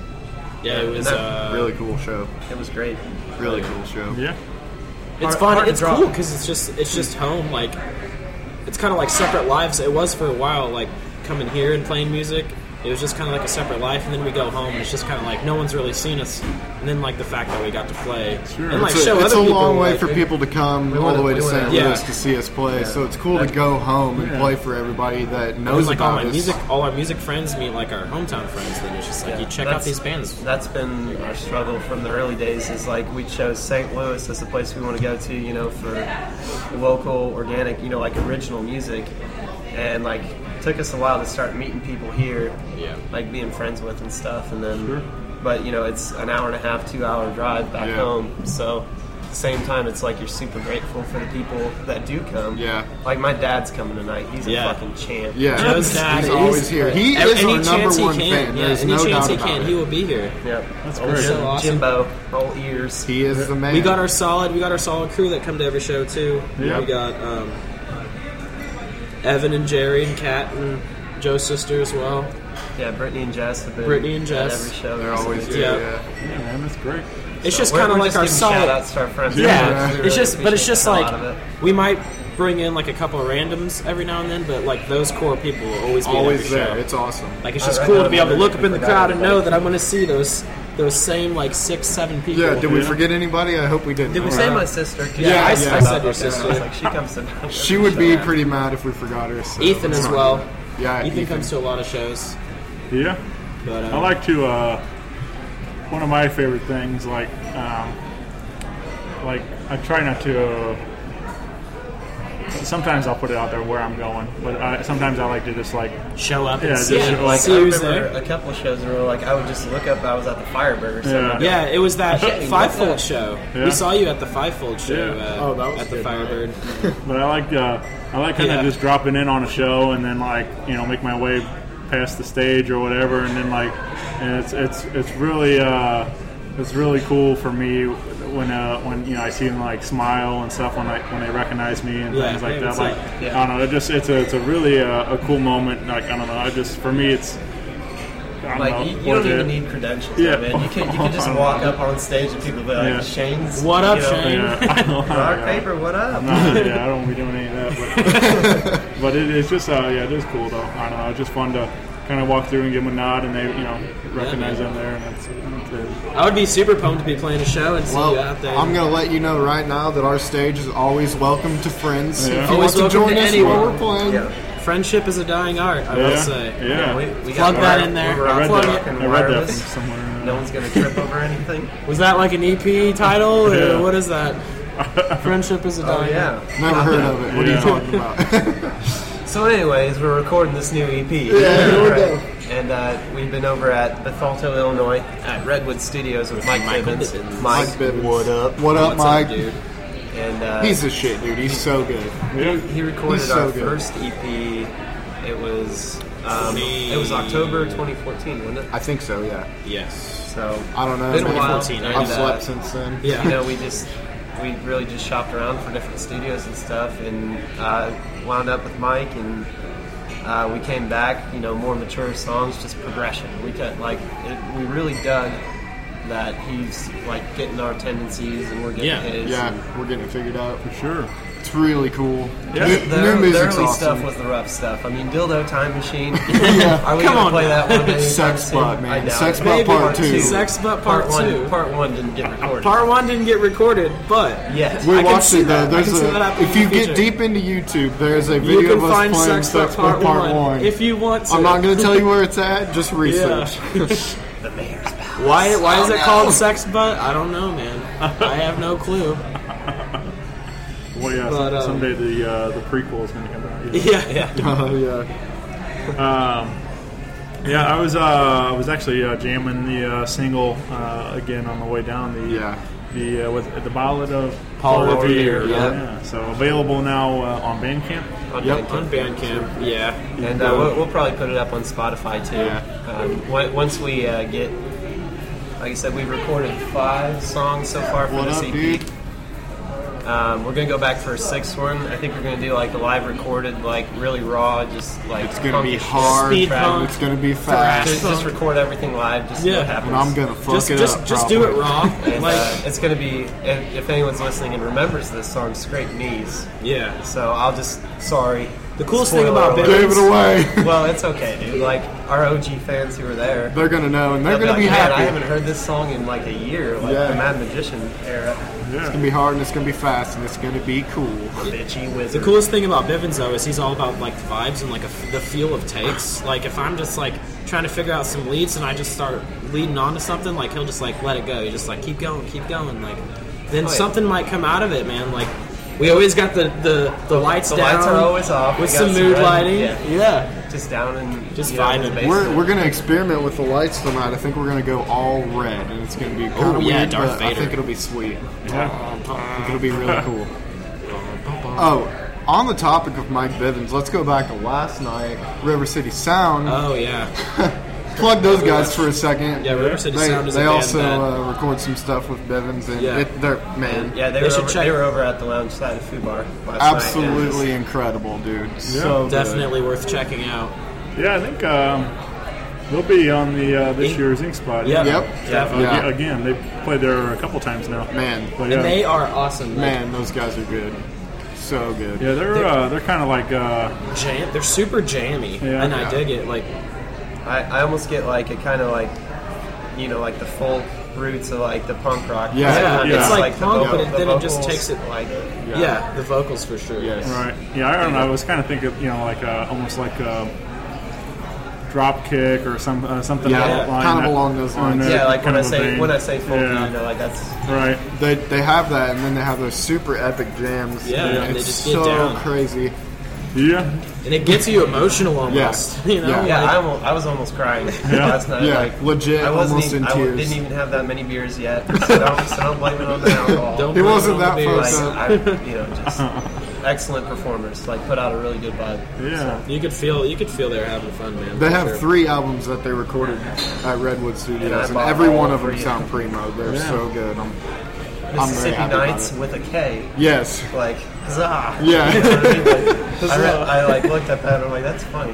S6: Yeah, it was.
S7: And
S6: Uh,
S2: Really cool show.
S7: It was great.
S2: Really cool show.
S3: Yeah.
S6: It's
S7: Hard-
S6: fun.
S7: hard to
S6: It's
S7: draw.
S6: cool because it's just it's just home. Like it's kind of like separate lives. It was for a while. Like coming here and playing music, it was just kind of like a separate life. And then we go home, and it's just kind of like no one's really seen us. And then like the fact that we got to play
S3: Sure.
S6: and like
S2: It's a,
S6: show
S2: it's
S6: other
S2: a
S6: people.
S2: long way
S6: like,
S2: for people to come all
S7: wanna-
S2: the way
S7: we
S2: to
S7: wanna-
S2: Saint
S6: Yeah.
S2: Louis to see us play. So it's cool to go home and
S3: Yeah.
S2: play for everybody that
S6: And
S2: knows
S6: like all
S2: about
S6: my
S2: us.
S6: music, all our music friends meet like our hometown friends. Then it's just like you check out
S7: That's-
S6: these bands.
S7: That's been our struggle from the early days. Is like we chose Saint Louis as the place we want to go to, you know, for local, organic, you know, like original music, and like it took us a while to start meeting people here,
S6: Yeah.
S7: like being friends with and stuff, and then, but you know, it's an hour and a half, two hour drive back
S2: Yeah.
S7: home, so. At the same time, it's like you're super grateful for the people that do come.
S2: Yeah.
S7: Like my dad's coming tonight. He's a
S6: Yeah.
S7: fucking champ.
S2: Yeah,
S6: Joe's
S2: he's,
S6: dad,
S2: he's
S6: he's-
S2: always here. He
S6: Any
S2: is our
S6: chance
S2: number
S6: he
S2: one
S6: can,
S2: fan.
S6: yeah,
S2: There's
S6: any
S2: no
S6: chance
S2: doubt
S6: he
S2: about
S6: can,
S2: it.
S6: he will be here.
S7: Yep.
S3: That's
S7: Old
S3: great.
S7: Jim-
S6: So awesome.
S7: Jimbo, all ears.
S2: He is the man.
S6: We got our solid, we got our solid crew that come to every show too.
S3: Yeah.
S6: We got um, Evan and Jerry and Kat and Joe's sister as well.
S7: Yeah, Brittany and Jess have been
S6: Brittany and
S7: at
S6: Jess.
S7: every show.
S2: They're always
S6: Yeah.
S2: here. Yeah.
S3: Yeah, man, that's great.
S6: It's
S7: So
S6: just
S7: we're-
S6: kind of
S7: we're
S6: like
S7: just
S6: our
S7: giving
S6: solid.
S7: shout-outs to our friends.
S6: Yeah,
S3: Yeah.
S7: We really
S6: it's just, but it's
S7: appreciate
S6: just
S7: a
S6: like
S7: lot of it.
S6: we might bring in like a couple of randoms every now and then, but like those core people will always be at
S2: Always
S6: every
S2: there.
S6: show.
S2: It's awesome.
S6: Like it's
S7: I
S6: just
S7: read
S6: cool
S7: that
S6: to be able to
S7: other
S6: look
S7: day,
S6: up in the
S7: forgot
S6: crowd and know
S7: everybody.
S6: that I'm going to see those those same like six, seven people.
S2: Yeah, did we
S3: Yeah.
S2: forget anybody? I hope we didn't.
S7: Did we
S2: All
S7: say
S2: right.
S7: my sister? 'Cause
S6: Yeah,
S7: she
S6: I-
S7: asked
S6: I
S7: about
S6: said your
S7: this, and I
S6: sister.
S7: was like, she comes to.
S2: She would be pretty mad if we forgot her. So
S6: Ethan
S2: it's
S6: as
S2: not
S6: well.
S2: good. Yeah,
S6: Ethan,
S2: Ethan.
S6: comes to a lot of shows.
S3: Yeah.
S6: But
S3: I
S6: uh,
S3: like to. Uh, one of my favorite things, like, um, like I try not to. Uh, sometimes I'll put it out there where I'm going, but I, sometimes I like to just like.
S6: show up
S3: Yeah,
S6: and
S3: just
S6: see,
S3: show-
S7: Like,
S6: see
S7: I
S6: who's
S7: remember
S6: there.
S7: a couple of shows where like I would just look up. I was at the Firebird or something.
S3: Yeah.
S7: I'd be
S6: Yeah,
S7: like,
S6: it was that
S7: Shit, you
S6: Fivefold
S7: love that.
S6: show.
S3: Yeah.
S6: We saw you at the Fivefold show
S3: Yeah.
S6: uh,
S2: Oh, that was
S6: at the
S2: good.
S6: Firebird.
S3: But I like uh, I like kind of
S6: Yeah.
S3: just dropping in on a show and then like you know make my way past the stage or whatever, and then like and it's it's it's really uh, it's really cool for me when uh, when you know I see them like smile and stuff when I when they recognize me and
S6: Yeah,
S3: things like
S6: yeah,
S3: that.
S6: it's
S3: Like
S6: like-
S7: yeah.
S3: I don't know, it just it's a it's a really uh, a cool moment. Like I don't know, I just for me it's I don't
S7: Like
S3: know,
S7: you, you
S3: what
S7: don't
S3: it-
S7: even need credentials,
S3: Yeah.
S7: man. You can you can just walk up on stage and people be like,
S3: Yeah.
S7: "Shane's,
S6: What up,
S7: you know,
S6: Shane?"
S3: Yeah, I don't know.
S7: Rock
S3: Yeah.
S7: paper, what up?"
S3: No, yeah, I don't want to be doing any of that, but, but it, it's just, uh, yeah, it is cool though. I don't know, it's just fun to kind of walk through and give them a nod, and they, you know, recognize them there, and it's, it's uh,
S6: I would be super pumped to be playing a show and see
S2: Well,
S6: you out there.
S2: I'm going to let you know right now that our stage is always welcome to friends.
S3: Yeah.
S2: If you
S6: Always
S2: want to
S6: welcome
S2: join
S6: to
S2: us
S6: anyone.
S2: while we're playing.
S7: Yeah.
S6: Friendship is a dying art, I
S3: yeah,
S6: will say.
S3: yeah.
S7: We, we
S6: Plug
S7: got
S6: that
S7: wire-
S6: in there.
S7: we're
S3: I read
S6: Plug
S3: that.
S6: it.
S7: rocking
S3: I read that from
S7: wireless.
S3: somewhere. uh,
S7: No one's gonna trip over anything.
S6: Was that like an E P title, or
S3: Yeah.
S6: what is that? Friendship is a
S7: Oh
S6: dying art.
S7: yeah.
S2: Never heard of it. What
S3: Yeah.
S2: are you talking about?
S7: So, anyways, we're recording this new E P.
S2: Yeah, here we go.
S7: And uh, we've been over at Bethalto, Illinois, at Redwood Studios with Mike
S6: Michael
S7: Bibbins.
S6: Bibbins.
S7: Mike,
S2: Mike Bibbins.
S7: what up?
S2: What up,
S6: What's
S2: Mike?
S6: up, dude?
S7: And uh,
S2: He's a shit, dude. He's so good.
S3: Yeah.
S7: he recorded
S2: he's so
S7: our
S2: good.
S7: first E P. It was um, it was October twenty fourteen, wasn't it?
S2: I think so, yeah.
S6: Yes.
S7: So
S2: I don't know.
S7: Been a
S2: Maybe
S7: while.
S6: fourteen,
S7: and,
S2: I've
S7: uh,
S2: slept since then.
S6: Yeah.
S7: You know, we just we really just shopped around for different studios and stuff, and uh, wound up with Mike, and uh, we came back. You know, more mature songs, just progression. We cut like it, we really dug that he's like getting our tendencies and we're getting
S6: Yeah.
S7: his.
S8: Yeah,
S7: and
S8: we're getting it figured out.
S3: For sure.
S8: It's really cool.
S3: Yeah.
S8: New,
S7: the,
S8: new
S7: the early
S8: music's awesome.
S7: stuff was the rough stuff. I mean, Dildo Time Machine.
S8: Yeah.
S7: Are we
S6: Come
S7: gonna
S6: on
S7: play
S6: now.
S7: that one day?
S8: Sex Butt, man.
S7: I doubt
S8: Sex
S7: it.
S8: Butt
S6: Maybe
S8: Part Two.
S6: Sex Butt Part
S7: one,
S6: Two.
S7: Part one didn't get recorded.
S6: Part one didn't get recorded, but
S7: Yes.
S8: We
S6: I can
S8: watched
S6: see
S8: it though.
S6: that. I
S8: There's
S6: can see
S8: a,
S6: that happening
S8: if
S6: in
S8: you
S6: the
S8: get
S6: future.
S8: deep into YouTube, there's a
S6: you
S8: video
S6: can
S8: of us
S6: find
S8: playing
S6: Sex
S8: Sex
S6: Butt
S8: Butt
S6: Part,
S8: Part
S6: one,
S8: One.
S6: if you want to.
S8: I'm not going to tell you where it's at. Just research.
S7: The mayor's palace.
S6: Why? Why is
S8: Oh,
S6: it
S8: no.
S6: called Sex Butt? I don't know, man. I have no clue.
S3: Well, yeah.
S6: But,
S3: some,
S6: um,
S3: someday the uh, the prequel is going to come out.
S6: Yeah, yeah.
S8: Oh yeah.
S3: Um, yeah, I was uh, I was actually uh, jamming the uh, single uh, again on the way down. The
S8: Yeah.
S3: the uh, was it the Ballad of
S6: Paul
S3: Revere.
S6: Revere,
S3: Yeah.
S8: yeah.
S3: So available now uh, on Bandcamp.
S7: On
S8: Yep.
S7: Bandcamp.
S6: On Bandcamp, yeah.
S7: And uh, we'll, we'll probably put it up on Spotify too.
S8: Yeah.
S7: Um, on- once we uh, get, like I said, we've recorded five songs so far for
S8: What
S7: this
S8: up,
S7: E P.
S8: dude?
S7: Um, we're gonna go back for a sixth one. I think we're gonna do like the live recorded, like really raw, just like
S8: It's going to be
S7: punkish
S8: hard.
S6: Speed punk.
S8: It's going to be
S6: Thrash.
S8: fast.
S7: Just, just record everything live. Just see
S6: Yeah.
S7: what happens.
S8: And I'm going to fuck
S6: Just,
S8: it
S6: just,
S8: up.
S6: just do it
S8: probably.
S6: raw.
S7: And,
S6: Like,
S7: uh, it's gonna be if, if anyone's listening and remembers this song, Scrape Knees.
S6: yeah.
S7: So I'll just sorry.
S6: The coolest
S7: Spoiler
S6: thing about
S7: alert.
S8: Gave
S6: Bivens,
S8: it away.
S7: Well, it's okay, dude. Like our O G fans who were there.
S8: They're going to know, and they're
S7: They'll
S8: going to be
S7: like, "Man,
S8: happy.
S7: I haven't heard this song in like a year, like
S8: Yeah.
S7: the Mad Magician era.
S8: It's going to be hard, and it's going to be fast, and it's going to be cool.
S7: Bitchy
S6: the
S7: wizard.
S6: coolest thing about Bivens though is he's all about like the vibes and like a, the feel of takes. Like if I'm just like trying to figure out some leads and I just start leading on to something, like he'll just like let it go. He just like keep going, keep going. Like then
S7: Oh, yeah.
S6: something might come out of it, man. Like we always got the the, the lights
S7: The
S6: down.
S7: lights are always off.
S6: with
S7: We got
S6: some mood
S7: red-
S6: lighting.
S7: Yeah.
S6: Yeah.
S7: Just down and
S6: Just
S7: you know, in the
S6: vibing.
S7: basement.
S8: We're, we're going to experiment with the lights tonight. I think we're going to go all red, and it's going to be kind of
S6: Oh, yeah,
S8: weird,
S6: Darth
S8: but I
S6: Vader.
S8: think it'll be sweet.
S3: Yeah.
S8: I think it'll be really cool. Oh, on the topic of Mike Bivens, let's go back to last night, River City Sound.
S6: Oh yeah.
S8: Plug those guys for a second.
S6: Yeah, River City
S8: They,
S6: Sound is
S8: they
S6: a band
S8: also
S6: that-
S8: uh, record some stuff with Bivens, and
S6: Yeah.
S8: it, they're man,
S7: yeah, they,
S6: They
S7: were
S6: should
S7: over,
S6: check-
S7: they were over at the lounge side of Food Bar last
S8: absolutely
S7: night.
S8: incredible, dude. So good.
S6: Definitely worth checking out.
S3: Yeah, I think um, they'll be on the uh, this
S6: Ink-
S3: year's Ink Spot.
S6: Yep.
S8: Yep.
S3: Uh,
S6: Definitely.
S8: Yeah.
S3: Again, they played there a couple times now.
S8: Man,
S3: But yeah,
S6: And they are awesome. Like,
S8: man, those guys are good. So good.
S3: yeah, they're
S6: They're-
S3: uh, they're kind of like uh,
S6: jam. They're super jammy,
S3: Yeah.
S6: and I
S8: Yeah.
S6: dig it. Like
S7: I, I almost get like a kind of like, you know, like the folk roots of like the punk rock.
S8: Yeah.
S6: Yeah,
S3: Yeah.
S6: it's like
S7: the
S6: punk,
S7: vocal-
S6: but it,
S7: the
S6: then it just
S7: vocals,
S6: takes it.
S7: like
S6: Yeah, the vocals for sure.
S8: Yes.
S3: right. Yeah, I don't know. I was kind of thinking, you know, like uh, almost like a drop kick or some uh, something
S8: Yeah,
S3: along that line.
S8: kind of
S3: that-
S8: along those
S3: on
S8: lines.
S3: that
S7: yeah, like
S3: kind
S7: when I
S3: of a
S7: say
S3: vein.
S7: when I say folky,
S3: Yeah.
S7: you know, like that's
S3: Right.
S8: They they have that, and then they have those super epic jams.
S6: Yeah,
S8: and
S6: and they
S8: it's
S6: just get
S8: so
S6: down.
S8: crazy.
S3: Yeah.
S6: And it gets you emotional almost. You know,
S8: Yeah.
S7: yeah.
S6: like-
S7: I, almost, I was almost crying last night.
S8: Yeah,
S7: like,
S8: legit,
S7: I wasn't
S8: almost
S7: even,
S8: in
S7: I
S8: tears.
S7: didn't even have that many beers yet, so don't, so don't blame it on the alcohol.
S6: Don't
S8: It
S6: blame
S8: wasn't
S6: it on
S8: that
S6: the
S8: fucked
S6: beers.
S8: up.
S7: like, I, you know, just excellent performers. Like, put out a really good vibe.
S3: Yeah.
S6: You could feel, you could feel they're having fun, man.
S8: They
S6: for
S8: have
S6: sure.
S8: three albums that they recorded at Redwood Studios,
S7: And I
S8: and,
S7: bought
S8: every
S7: all
S8: one of them
S7: three.
S8: sound primo. They're
S3: Yeah.
S8: so good. I'm, I'm very
S7: Mississippi
S8: happy about
S7: Nights
S8: it.
S7: with a K.
S8: Yes.
S7: Like, huzzah.
S8: Yeah.
S7: You know what I mean? Like, I, read, I like looked at that and I'm like, that's funny.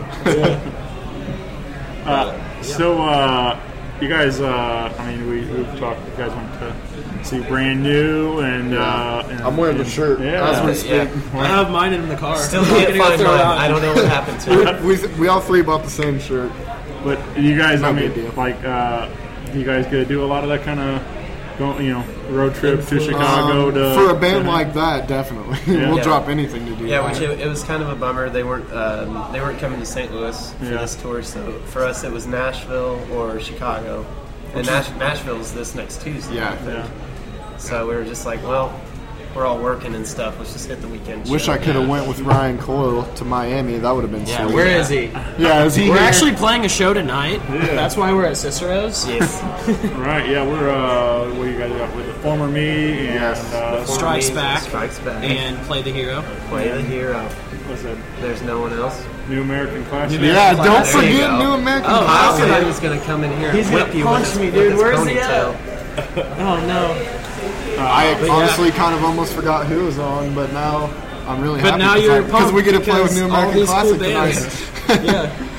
S3: Uh, so, uh, you guys, uh, I mean, we, we've talked, you guys went to see Brand New, and, uh, and
S8: I'm wearing the
S3: and-
S8: shirt
S3: Yeah.
S8: as we speak.
S7: Yeah.
S6: I have mine in the car.
S7: Still
S6: I'm
S7: can't
S6: gonna go
S7: find
S6: throw
S7: mine.
S6: it out.
S7: I don't know what happened to it.
S8: We, we all three bought the same shirt.
S3: But you guys,
S8: No
S3: I mean,
S8: big deal.
S3: like, uh, you guys gonna do a lot of that kind of, go, you know, road trip to Chicago
S8: Um,
S3: to
S8: for a band
S3: to-
S8: like that, definitely.
S3: Yeah.
S8: we'll
S7: Yeah.
S8: drop anything to do
S7: Yeah,
S8: that.
S7: which it, it was kind of a bummer. They weren't um, they weren't coming to Saint Louis for
S3: Yeah.
S7: this tour. So for us, it was Nashville or Chicago, and Nash, Nashville's this next Tuesday.
S8: Yeah.
S3: Yeah.
S7: So we were just like, well, we're all working and stuff. Let's just hit the weekend.
S8: Wish
S7: show.
S8: I could have went with Ryan Coyle to Miami. That would have been
S6: Yeah,
S8: sweet.
S6: where is he?
S8: Yeah, is he
S6: We're
S8: here?
S6: actually playing a show tonight. That's why we're at Cicero's.
S7: Yes.
S3: Right, yeah, we're, uh, what do you guys got with the former me and,
S8: Yes.
S3: uh,
S6: Strikes
S7: Me,
S6: back.
S7: Strikes back.
S6: And play the hero.
S7: Play the hero.
S3: what's that,
S7: There's no one else.
S3: New American Classic?
S8: Yeah, don't
S7: There you
S8: forget
S7: go.
S8: New American
S6: Oh,
S7: I
S8: Classic.
S7: said he was going to come in here
S6: He's
S7: and whip
S6: gonna
S7: you
S6: punch
S7: with his,
S6: me,
S7: with
S6: dude.
S7: his
S6: Where's he
S7: ponytail.
S6: Oh no!
S8: I
S6: But yeah.
S8: honestly kind of almost forgot who was on, but now I'm really
S6: But
S8: happy
S6: now
S8: because
S6: you're
S8: I- because we get to play with
S6: pumped
S8: New
S6: because all
S8: American
S6: these
S8: Classic
S6: cool bands.
S8: tonight.
S6: Yeah.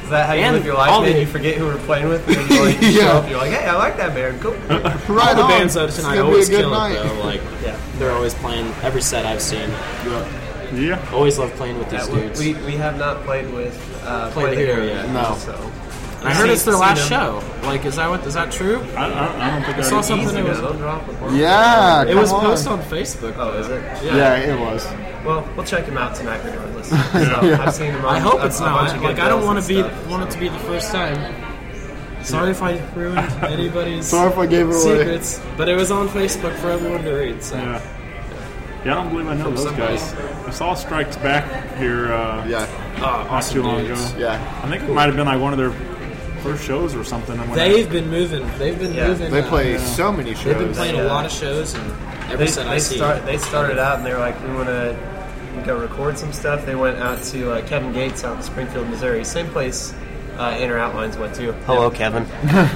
S7: Is that how you
S6: And
S7: live your life,
S6: all
S7: man?
S6: the-
S7: You forget who we're playing with, and then you, like, you
S8: Yeah.
S7: show up, you're like, hey, I like that band. Cool.
S8: Right
S6: All the
S8: on.
S6: bands though
S8: It's
S6: tonight
S8: gonna be
S6: always
S8: a good
S6: kill
S8: night.
S6: it though. Like
S7: Yeah.
S6: they're always playing every set I've seen.
S3: Yeah.
S6: Always love playing with these
S7: Yeah, we,
S6: dudes.
S7: we, we have not played with uh,
S6: Played
S7: Play the
S6: Hero
S7: Hero
S6: yet.
S7: yet.
S8: No.
S7: So.
S6: And I heard it's their
S7: Seen-
S6: last
S7: seen
S6: show. Like, is that what? Is that true?
S3: I, I, I don't think I
S6: saw something
S7: Easy
S6: that was.
S7: now, don't drop it, bro.
S8: Yeah,
S6: It
S8: come
S6: was
S8: on.
S6: posted on Facebook.
S7: Oh, is it?
S6: Yeah.
S8: Yeah, it was.
S7: Well, we'll check him out tonight regardless. So, I've seen him on
S6: I hope
S7: a,
S6: it's
S7: a
S6: not.
S7: bunch of good
S6: Like, I don't
S7: bills
S6: want
S7: and
S6: to be
S7: stuff.
S6: want it to be the first time. Sorry if I ruined anybody's
S8: Sorry if I gave it away.
S6: secrets, but it was on Facebook for everyone to read. So.
S3: Yeah. Yeah, I don't believe I know
S6: From
S3: those
S6: somebody.
S3: guys. I saw Strikes Back here uh,
S8: Yeah,
S6: Oh,
S3: not
S6: awesome
S3: too long
S6: dudes.
S3: ago.
S8: yeah.
S3: I think it might have been like one of their first shows or something. and when I-
S6: They've been moving. They've been
S7: Yeah.
S6: moving.
S8: They
S6: uh,
S8: play so many shows.
S6: They've been playing a
S7: Yeah.
S6: lot of shows, and every
S7: They,
S6: set I
S7: they,
S6: see.
S7: start, they started out and they were like, we want to go record some stuff. They went out to uh, Kevin Gates out in Springfield, Missouri. Same place uh, Inner Outlines went to. Hello, Kevin.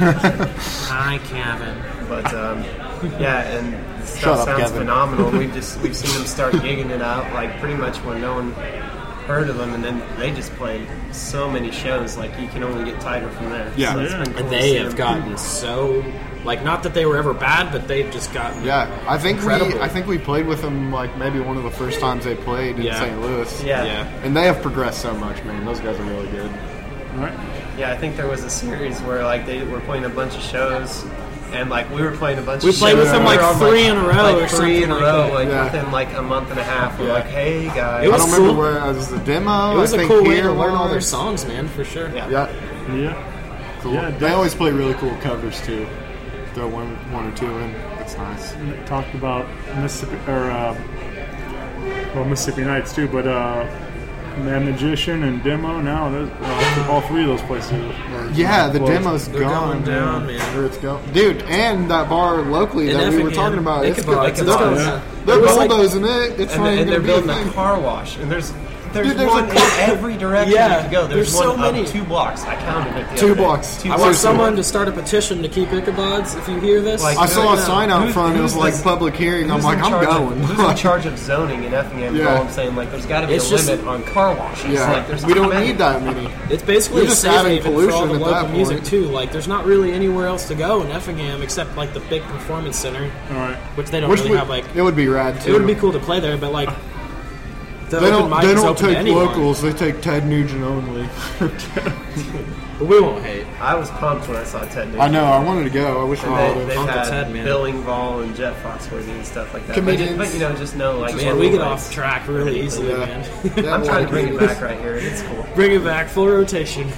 S6: Hi, Kevin.
S7: But um, yeah, and the
S8: Shut
S7: stuff
S8: up,
S7: sounds
S8: Kevin.
S7: phenomenal. We've just we've seen them start gigging it out like pretty much when no one heard of them, and then they just play so many shows like you can only get tighter from there.
S8: Yeah.
S7: so it's
S3: Yeah.
S7: been cool
S6: And
S7: to
S6: they
S7: see
S6: have
S7: them.
S6: gotten so like not that they were ever bad, but they've just gotten
S8: Yeah, I think we
S6: Incredible.
S8: I think we played with them like maybe one of the first times they played in
S6: Yeah.
S8: Saint Louis.
S7: Yeah.
S6: yeah.
S8: And they have progressed so much, man. Those guys are really good.
S3: Right?
S7: Yeah, I think there was a series where like they were playing a bunch of shows, and like we were playing a bunch.
S6: We
S7: of
S6: played
S7: shows.
S6: with them,
S7: We
S6: like,
S7: were on,
S6: three in a row
S7: like,
S6: or
S7: three in a
S6: something
S7: row,
S6: like that.
S7: like
S8: Yeah.
S7: within like a month and a half. We're
S8: Yeah.
S7: like, hey guys,
S6: It
S8: I
S6: was
S8: don't remember
S6: cool.
S8: where it was the demo.
S6: It was
S8: I
S6: a
S8: think
S6: cool way
S8: here
S6: to learn all
S8: was.
S6: their songs, man, for sure.
S7: Yeah.
S8: Yeah,
S3: Yeah.
S8: cool.
S3: Yeah,
S8: They always play really cool covers too. Throw one one or two in. It's nice.
S3: Talked about Mississippi or uh, well Mississippi Nights too, but uh, Mad Magician and Demo now those, uh, all three of those places. Are
S8: Yeah, the
S3: closed.
S8: demo's
S6: They're
S8: gone,
S6: going down, man.
S8: Where it's going, dude. And that bar locally
S6: In
S8: that we were
S6: Effingham,
S8: talking about, it's,
S6: Ichabod,
S8: go-
S6: it's
S8: it's
S6: going
S8: going.
S6: down.
S8: They're
S6: It was like-
S8: bulldozing it. It's
S7: and,
S8: not
S7: they,
S8: even
S7: and they're
S8: gonna be a
S7: building a
S8: thing.
S7: car wash, and there's there's,
S8: Dude, there's
S7: one
S8: a
S7: in
S8: car-
S7: every direction
S6: Yeah,
S7: you could go. There's,
S6: there's
S7: one
S6: so many.
S7: up two blocks. I counted it. The
S8: Two
S7: other day.
S8: blocks.
S7: Two
S8: I
S6: I
S8: want
S6: want
S7: blocks.
S6: someone to start a petition to keep Ichabods. If you hear this,
S7: Like,
S8: I saw a
S7: Yeah.
S8: sign out
S7: Who's-
S8: front. It
S7: who's
S8: was like
S7: this-
S8: public hearing. I'm
S7: Who's
S8: like,
S7: in
S8: I'm
S7: charge
S8: going.
S7: Of, who's in charge of zoning in Effingham?
S8: Yeah.
S7: All I'm saying, like, there's got to be
S6: It's
S7: a
S6: just-
S7: limit on car washes.
S8: Yeah,
S7: Like, there's
S8: we
S7: too
S8: don't
S7: many.
S8: need that many.
S6: it's basically
S8: You're
S6: a
S8: just
S6: safe
S8: adding
S6: haven for all the
S8: pollution at
S6: local
S8: that
S6: music
S8: point.
S6: too. Like, there's not really anywhere else to go in Effingham except like the big performance center,
S3: All right.
S6: which they don't
S8: Which
S6: really
S8: would,
S6: have. Like,
S8: it would be rad too.
S6: it would be cool to play there, but like, the
S8: They
S6: open
S8: don't.
S6: mic
S8: They
S6: is
S8: don't
S6: open to
S8: take
S6: anyone.
S8: locals. They take Ted Nugent only.
S6: But we won't hate.
S7: I was pumped when I saw Ted Nugent.
S8: I know. I wanted to go. I wish I
S7: And
S8: would
S7: they,
S8: have.
S7: they've
S6: Uncle
S7: had
S6: Ted, man.
S7: Bill Engvall and Jeff Foxworthy and stuff like that.
S8: Comedians.
S7: But, just, but you know, just know like
S6: Man, we get off track really easily,
S8: Yeah.
S6: man.
S8: Yeah,
S7: I'm trying to bring it
S8: well,
S7: back right here. It's cool.
S6: Bring it back, full rotation.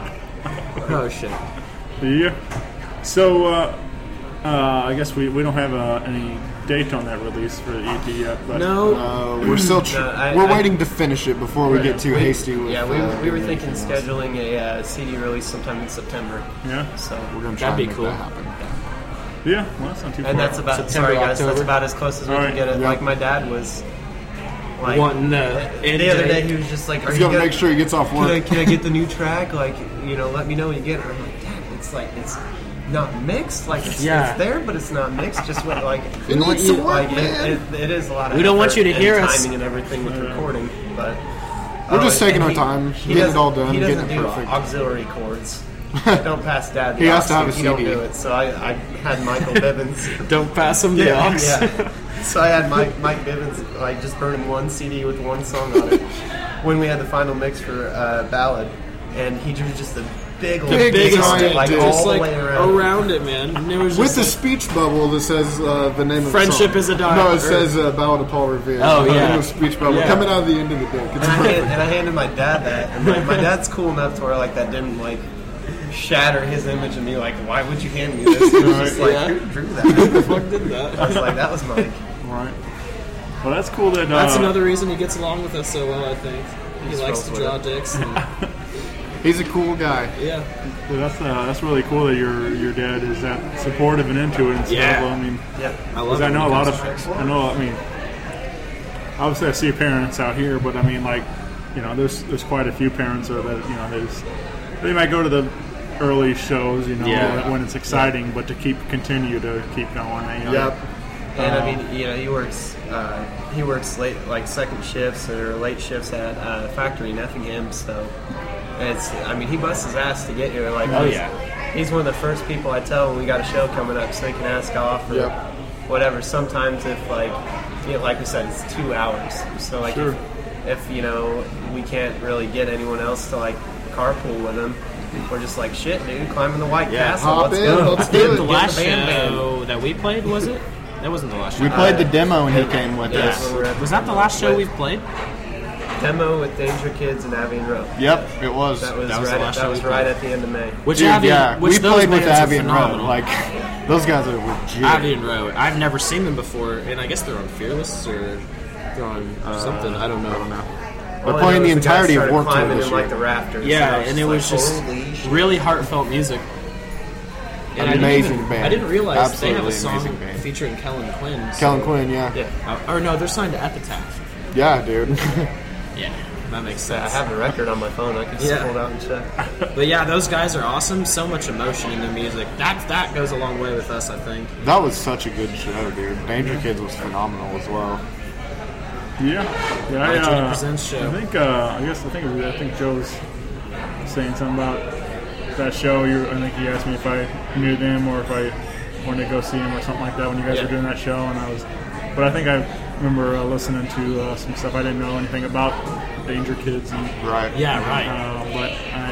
S6: Oh shit.
S3: Yeah. So uh, uh, I guess we, we don't have uh, any date on that release for the E P yet. But
S6: No,
S8: Uh, we're still. Tr-
S7: No, I-
S8: we're
S7: I-
S8: waiting to finish it before we get too
S7: We-
S8: hasty. With,
S7: yeah, we,
S8: uh,
S7: we were thinking
S8: anything else.
S7: scheduling a uh, C D release sometime in September.
S3: Yeah.
S7: So
S8: We're gonna try
S6: That'd be
S8: and make
S6: cool.
S8: that happen.
S3: Yeah. Well, that's not too far.
S7: and that's about
S6: September,
S7: sorry guys, that's
S6: October.
S7: about as close as we
S3: All
S7: can
S3: right.
S7: get it.
S8: Yeah.
S7: Like my dad was like
S6: wanting uh,
S7: the other day he was just like, "Are
S8: He's
S7: you
S8: gonna
S7: gonna
S8: make sure he gets off
S7: Can I,
S8: work.
S7: can I get the new track? Like, you know, let me know when you get it." I'm like, Dad, it's like it's not mixed. Like it's,
S6: Yeah.
S7: it's there, but it's not mixed. Just what like
S8: It needs some work,
S7: like it,
S8: man.
S7: it, it is a lot of
S6: We don't want
S7: effort
S6: you to
S7: and
S6: hear us.
S7: timing and everything with recording, but
S8: We're
S7: oh,
S8: just
S7: and
S8: taking our
S7: he-
S8: time,
S7: he
S8: getting it
S7: doesn't-
S8: all done,
S7: He
S8: getting
S7: doesn't
S8: it
S7: do
S8: perfect.
S7: auxiliary chords. Don't pass Dad. The
S8: He has
S7: aux,
S8: to have a
S7: he don't
S8: C D.
S7: do it. So I, I had Michael Bivens.
S6: Don't pass them the
S7: Yeah,
S6: aux.
S7: yeah. So I had Mike Mike Bivens like just burning one C D with one song on it when we had the final mix for uh, Ballad, and he drew just a big, old
S8: Big
S6: Biggest
S8: giant
S6: stick,
S7: like
S8: dude.
S7: all
S6: just
S7: the
S6: like
S7: way around.
S6: it, man. And it was
S8: With
S6: just
S8: the
S6: like,
S8: speech bubble that says uh, the name of
S6: Friendship
S8: the
S6: is
S8: song.
S6: a dime-
S8: No,
S6: or-
S8: it says uh, Ballad of Paul Revere.
S6: Oh,
S8: The
S6: yeah.
S8: little speech bubble
S6: Yeah.
S8: coming out of the end of the dick. It's
S7: And I,
S8: perfect.
S7: hand, and I handed my dad that, and like, my dad's cool enough to where like that didn't like shatter his image of me. Like, why would you hand me this? He was just like,
S6: Yeah.
S7: who drew that?
S6: fuck did that?
S7: I was like, that was Mike.
S3: Right. Well, that's cool that. Uh,
S6: That's another reason he gets along with us so well. I think he
S7: Just
S6: likes
S7: rolls
S6: to
S7: with
S6: draw
S7: it.
S6: dicks. And,
S8: He's a cool guy.
S6: yeah,
S3: That's uh, that's really cool that your your dad is that supportive and into it and stuff.
S6: Yeah.
S3: Well, I mean,
S7: Yeah.
S6: I love.
S3: because I
S6: it
S3: know a
S6: when
S3: lot
S6: he
S3: of
S6: comes to
S3: I know. I mean, obviously I see parents out here, but I mean, like, you know, there's there's quite a few parents that you know there's they might go to the early shows, you know,
S6: Yeah.
S3: when it's exciting, but to keep continue to keep going. You know,
S8: Yep.
S7: And
S3: Um,
S7: I mean, you know, he works uh, he works late, like second shifts or late shifts at uh, factory in Effingham. So It's, I mean, he busts his ass to get here. Like,
S1: Oh,
S7: he's,
S1: yeah.
S7: he's one of the first people I tell when we got a show coming up, so he can ask off or
S8: Yep.
S7: whatever. Sometimes if like, you know, like we said, it's two hours. So like,
S3: Sure.
S7: if, if you know we can't really get anyone else to like carpool with him, we're just like, shit, dude, climbing the White
S1: Yeah.
S7: Castle.
S8: Hop
S7: Let's
S8: in,
S7: go.
S8: let's
S6: I
S8: do
S6: think
S8: it.
S6: the
S8: Get
S6: last
S7: the band
S6: show that we played, was it? That wasn't the last show.
S8: We played the demo and he came with
S6: Yeah.
S8: us.
S7: When we're at
S6: Was that the last show we've played?
S7: Demo with Danger Kids and Avian Road.
S8: Yep, it was.
S7: That was,
S6: That was the
S7: right.
S6: last
S7: That
S6: show
S7: was
S6: we
S7: right
S6: played.
S7: at the end of May.
S6: Which
S8: Dude,
S6: Avian,
S8: yeah,
S6: which
S8: we
S6: those
S8: played with
S6: bands are
S8: Avian Road.
S6: phenomenal.
S8: Like, those guys are legit.
S6: Avian Road. I've never seen them before, and I guess they're on Fearless or they're on something. I don't know. I don't know.
S8: They're
S7: All I
S8: playing
S7: know
S8: the
S7: is guys
S8: entirety of
S7: started
S8: Warped Tour
S7: climbing
S8: this
S7: in, like
S8: year.
S7: the rafters.
S6: Yeah,
S7: I
S6: and it was
S7: like,
S6: just
S7: holy shit.
S6: really heartfelt music. And I didn't
S8: Amazing
S6: even-
S8: band.
S6: I didn't realize they have a
S8: Absolutely
S6: song
S8: amazing band.
S6: featuring Kellen Quinn. so-
S8: Kellen Quinn, yeah.
S7: Yeah.
S6: Uh, or no, they're signed to Epitaph.
S8: Yeah, dude.
S6: Yeah, that makes
S7: I
S6: sense.
S7: have the record on my phone. I can just
S6: Yeah.
S7: pull it out and check.
S6: But yeah, those guys are awesome. So much emotion in their music. That that goes a long way with us, I think.
S8: That was such a good show, dude. Danger Kids was phenomenal as well.
S3: Yeah, yeah. I,
S6: My Twenty
S3: uh,
S6: Presents show.
S3: I think. Uh, I guess I think. I think Joe was saying something about that show. You, I think he asked me if I knew them or if I wanted to go see them or something like that when you guys
S6: Yeah.
S3: were doing that show. And I was, but I think I remember uh, listening to uh, some stuff I didn't know anything about Danger Kids. And,
S8: Right.
S6: Yeah, right.
S3: uh, but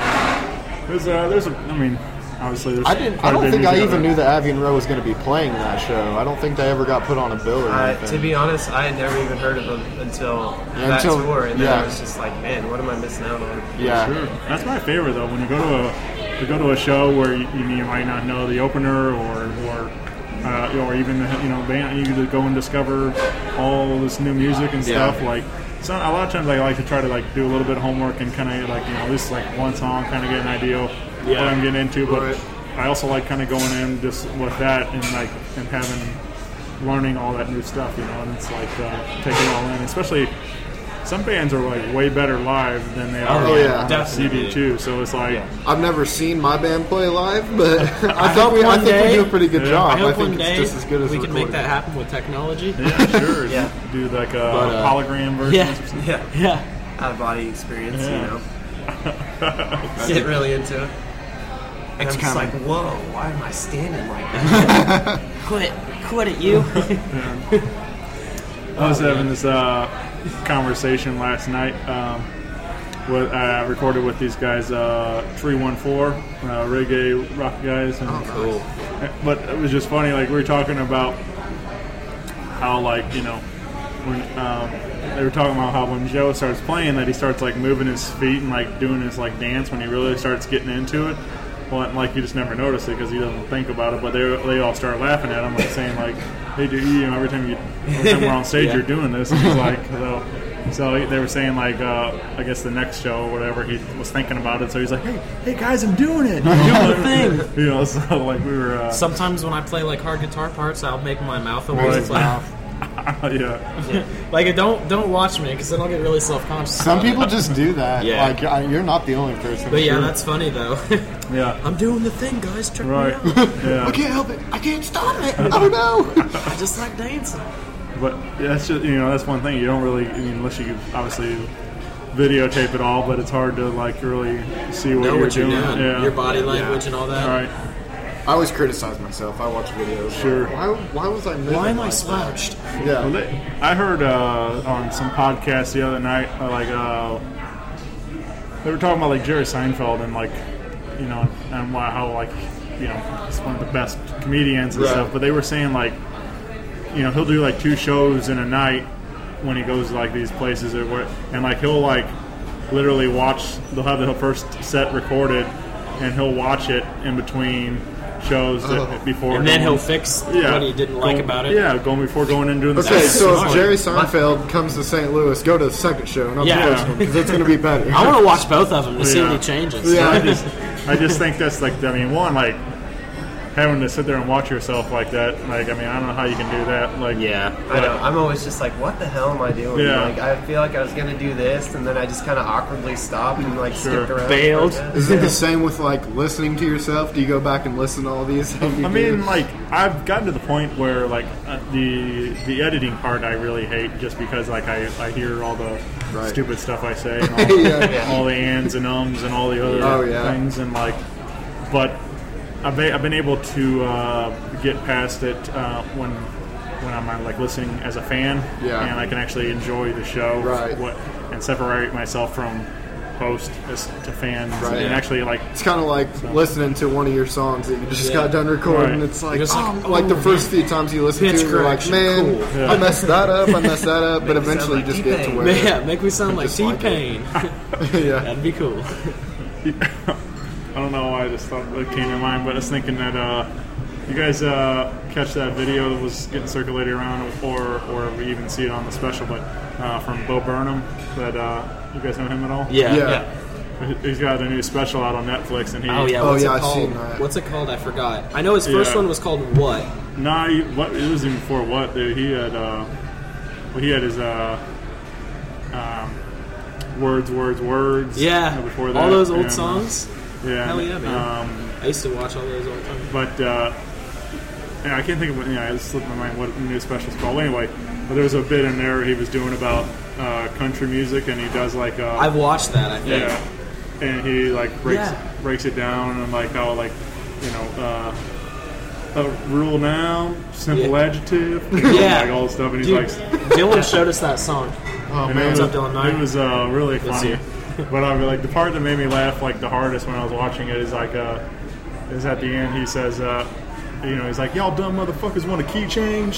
S3: I, there's a, there's a, I mean, obviously there's.
S8: I didn't.
S3: quite
S8: I
S3: a
S8: don't
S3: bit of
S8: think I
S3: music
S8: even
S3: out
S8: knew
S3: there.
S8: that Avian Row was going to be playing that show. I don't think they ever got put on a bill or
S7: Uh,
S8: anything.
S7: to be honest, I had never even heard of them until
S8: Yeah,
S7: that
S8: until-
S7: tour, and then
S8: yeah.
S7: I was just like, man, what am I missing out on?
S8: yeah.
S3: Sure. That's my favorite though. When you go to a to go to a show where you, you might not know the opener or or uh, or even you know band, you get to go and discover all this new music and
S8: Yeah.
S3: stuff. Like so, a lot of times I like to try to like do a little bit of homework and kind of like you know this is like one song, kind of get an idea of what I'm getting into. But
S8: Right.
S3: I also like kind of going in just with that and like and having learning all that new stuff, you know. And it's like uh, take it all in, especially. Some bands are like way better live than they are
S8: Oh, yeah.
S3: on
S6: Definitely.
S3: C D too. So it's like,
S8: I've never seen my band play live, but I, think
S6: hope
S8: we, I
S6: one
S8: think
S6: day-
S8: we do a pretty good
S3: Yeah.
S8: job.
S6: I hope
S8: think
S6: one day
S8: it's just as good as
S6: we can make
S8: recording.
S6: that happen with technology.
S3: yeah, sure.
S7: Yeah.
S3: Do like a
S6: But, uh,
S3: hologram version.
S6: yeah.
S3: Or something.
S7: Yeah,
S6: Yeah.
S7: out of body experience,
S3: Yeah.
S7: you know. Get really into it. And
S8: It's
S7: I'm just
S8: coming.
S7: like, whoa, why am I standing like that?
S6: Quit. Quit it, you.
S3: I was having this uh, conversation last night. Um, with uh, recorded with these guys, uh, three one four, uh, reggae rock guys, and
S6: Cool.
S3: but it was just funny. Like we were talking about how, like you know, when um, they were talking about how when Joe starts playing, that he starts like moving his feet and like doing his like dance when he really starts getting into it. Well, and, like you just never notice it because he doesn't think about it. But they they all start laughing at him, like saying like, "Hey, dude, you know, every time you every time we're on stage,
S6: Yeah.
S3: you're doing this." And he's like, so. So they were saying like, uh, I guess the next show or whatever, he was thinking about it. So he's like, "Hey, hey guys, I'm doing it, I'm doing the thing." You know, so like we were. Uh,
S6: Sometimes when I play like hard guitar parts, I'll make my mouth a
S3: Right.
S6: noise. Like,
S3: yeah.
S6: like don't don't watch me because then I'll get really self conscious.
S8: Some people just do that.
S6: Yeah.
S8: Like I, you're not the only person.
S6: But yeah,
S8: Sure.
S6: that's funny though.
S3: Yeah.
S6: I'm doing the thing, guys. Check
S3: Right.
S6: me out.
S3: Yeah.
S8: I can't help it. I can't stop it. Oh no.
S6: I just like dancing.
S3: But that's just you know that's one thing you don't really I mean, unless you obviously videotape it all, but it's hard to like really see what
S6: Know
S3: you're
S6: what you're
S3: doing.
S6: doing.
S3: Yeah.
S6: Your body language and all that.
S3: All right.
S8: I always criticize myself. I watch videos.
S3: Sure.
S8: Like, why, why was I moving
S6: Why am I
S8: like that?
S6: slouched?
S3: Well,
S8: Yeah.
S3: they, I heard uh, on some podcast the other night, uh, like uh, they were talking about like Jerry Seinfeld and like you know and why, how like you know he's one of the best comedians and
S8: Right.
S3: stuff. But they were saying like you know he'll do like two shows in a night when he goes to like these places or where, and like he'll like literally watch. They'll have the first set recorded, and he'll watch it in between shows that,
S8: Oh.
S3: before.
S6: And then
S3: going-
S6: he'll fix
S3: yeah,
S6: what he didn't like
S3: going-
S6: about it.
S3: Yeah, going before going and doing the
S8: Okay,
S3: set.
S8: so
S6: smart.
S8: if Jerry Seinfeld comes to Saint Louis, go to the second show, not
S6: Yeah.
S8: the first one, because it's going to be better.
S6: I want to watch both of them to see
S3: Yeah.
S6: what he changes.
S8: Yeah.
S3: I just, I just think that's like, I mean, one, like, having to sit there and watch yourself like that. Like, I mean, I don't know how you can do that. Like,
S6: Yeah.
S7: I know. I'm always just like, what the hell am I doing?
S3: Yeah.
S7: Like, I feel like I was gonna do this, and then I just kind of awkwardly stopped and like
S3: Sure.
S7: skipped around.
S6: Bailed.
S7: for a bit.
S8: Is it the same with like listening to yourself? Do you go back and listen to all these?
S3: I mean, like, I've gotten to the point where, like, uh, the the editing part I really hate just because, like, I, I hear all the
S8: Right.
S3: stupid stuff I say and all,
S8: Yeah.
S3: all the ands and ums and all the other
S8: Oh, yeah.
S3: things, and, like, but I've been, I've been able to uh, get past it uh, when when I'm uh, like listening as a fan,
S8: Yeah.
S3: and I can actually enjoy the show,
S8: Right.
S3: what, and separate myself from host as to fans,
S8: Right.
S3: and
S8: Yeah.
S3: actually like
S8: It's kind of like listening to one of your songs that you just
S6: Yeah.
S8: got done recording.
S3: Right.
S8: It's like,
S6: You're just
S8: oh,
S6: like,
S8: like the
S6: oh,
S8: first few times you listen
S6: Pitch
S8: to it, you're like,
S6: correction,
S8: man,
S6: cool.
S3: Yeah.
S8: I messed that up, I messed that up, but
S7: Make me sound
S8: eventually
S7: like
S8: you just get to
S7: T-Pain.
S8: where,
S6: Yeah, make me sound like
S8: Just like
S6: T-Pain.
S8: yeah,
S6: That'd be cool.
S3: I don't know why I just thought that came to mind, but I was thinking that uh, you guys uh, catch that video that was getting circulated around, or or we even see it on the special, but uh, from Bo Burnham. That uh, you guys know him at all?
S6: Yeah.
S8: Yeah.
S3: He's got a new special out on Netflix, and he.
S6: Oh yeah.
S8: Oh,
S6: What's
S8: yeah,
S6: it
S8: I've
S6: called?
S8: seen that.
S6: What's it called? I forgot. I know his first
S3: Yeah.
S6: one was called What.
S3: Nah, he, what it was even before what? Dude, he had uh, well, he had his uh, um, words, words, words.
S6: Yeah.
S3: Before that,
S6: all those old
S3: and, uh,
S6: songs.
S3: Yeah.
S6: Hell yeah, man.
S3: Um,
S6: I used to watch all those all the time.
S3: But uh, yeah, I can't think of what. Yeah, it slipped my mind what the new special's called. Anyway, but there was a bit in there he was doing about uh, country music, and he does like uh,
S6: I've watched that. I think.
S3: yeah, and he like breaks
S6: Yeah.
S3: breaks it down and like how like you know uh, a rule noun, simple
S6: Yeah.
S3: adjective,
S6: Yeah.
S3: like all this stuff, and he's
S6: Dude,
S3: like.
S6: Dylan showed us that song.
S8: oh
S3: And
S8: man,
S3: it was,
S6: What's up, Dylan Nye?
S3: it was uh, really
S6: Let's
S3: funny.
S6: see.
S3: But I mean, like the part that made me laugh like the hardest when I was watching it is like uh, is at the end he says uh, you know he's like y'all dumb motherfuckers want a key change.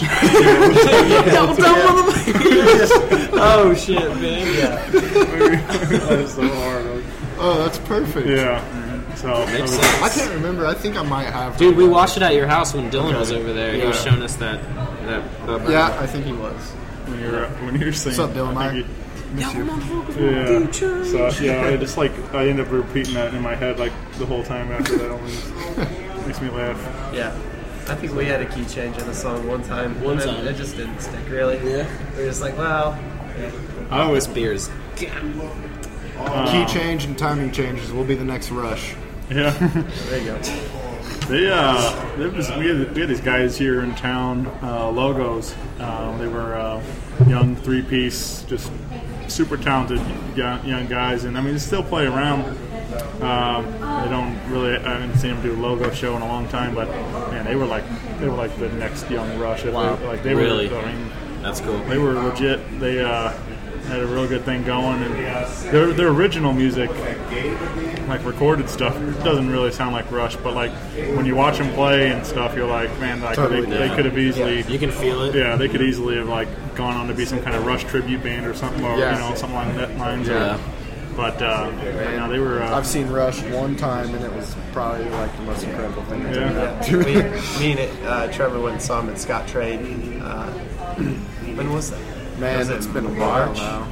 S6: Oh shit, man. Yeah.
S3: That was so hard.
S8: oh, that's perfect.
S3: Yeah. So that
S6: Makes
S3: was-
S6: sense.
S8: I can't remember. I think I might have.
S6: Dude, we watched it at your house when Dylan was over there. He was
S3: Yeah.
S6: showing us that. that, that
S8: Yeah, I think he was.
S3: when you're when you're singing.
S8: What's up, Dylan?
S3: I think
S8: Miss you.
S3: you- Yeah. So yeah, I just like I end up repeating that in my head like the whole time after that. Always makes me laugh.
S7: Yeah. I think we had a key change in the song one time.
S6: One
S7: and then
S6: time.
S7: It just didn't stick, really.
S6: Yeah.
S7: We were just like, well, yeah.
S3: I always
S6: Beers.
S8: Key change and timing changes will be the next rush.
S3: yeah.
S7: There you go.
S3: They uh, there was we had, we had these guys here in town, uh, Logos. Um, they were uh, young three piece, just super talented young, young guys, and I mean they still play around. Um, they don't really I haven't seen them do a Logo show in a long time, but man, they were like they were like the next young Rush. If
S6: Wow.
S3: they, like they
S6: Really?
S3: were. I mean,
S6: That's cool.
S3: they were legit. They uh, had a real good thing going, and their their original music, like recorded stuff, doesn't really sound like Rush. But like when you watch them play and stuff, you're like, man, like
S8: Totally
S3: they, they
S6: different.
S3: could have easily,
S6: You can feel it.
S3: yeah, they could easily have like gone on to be some kind of Rush tribute band or something, or
S8: Yeah.
S3: you know, something along that lines.
S6: Yeah.
S3: Or, but uh, you know, they were. Uh,
S8: I've seen Rush one time, and it was probably like the most incredible thing that's
S3: Yeah.
S8: ever
S7: Yeah.
S8: happened to
S7: we,
S8: me.
S7: me and uh, Trevor went and saw him at Scott Trade. Uh, when was that?
S8: Man,
S7: Was it
S8: it's been a while
S7: March?
S8: now.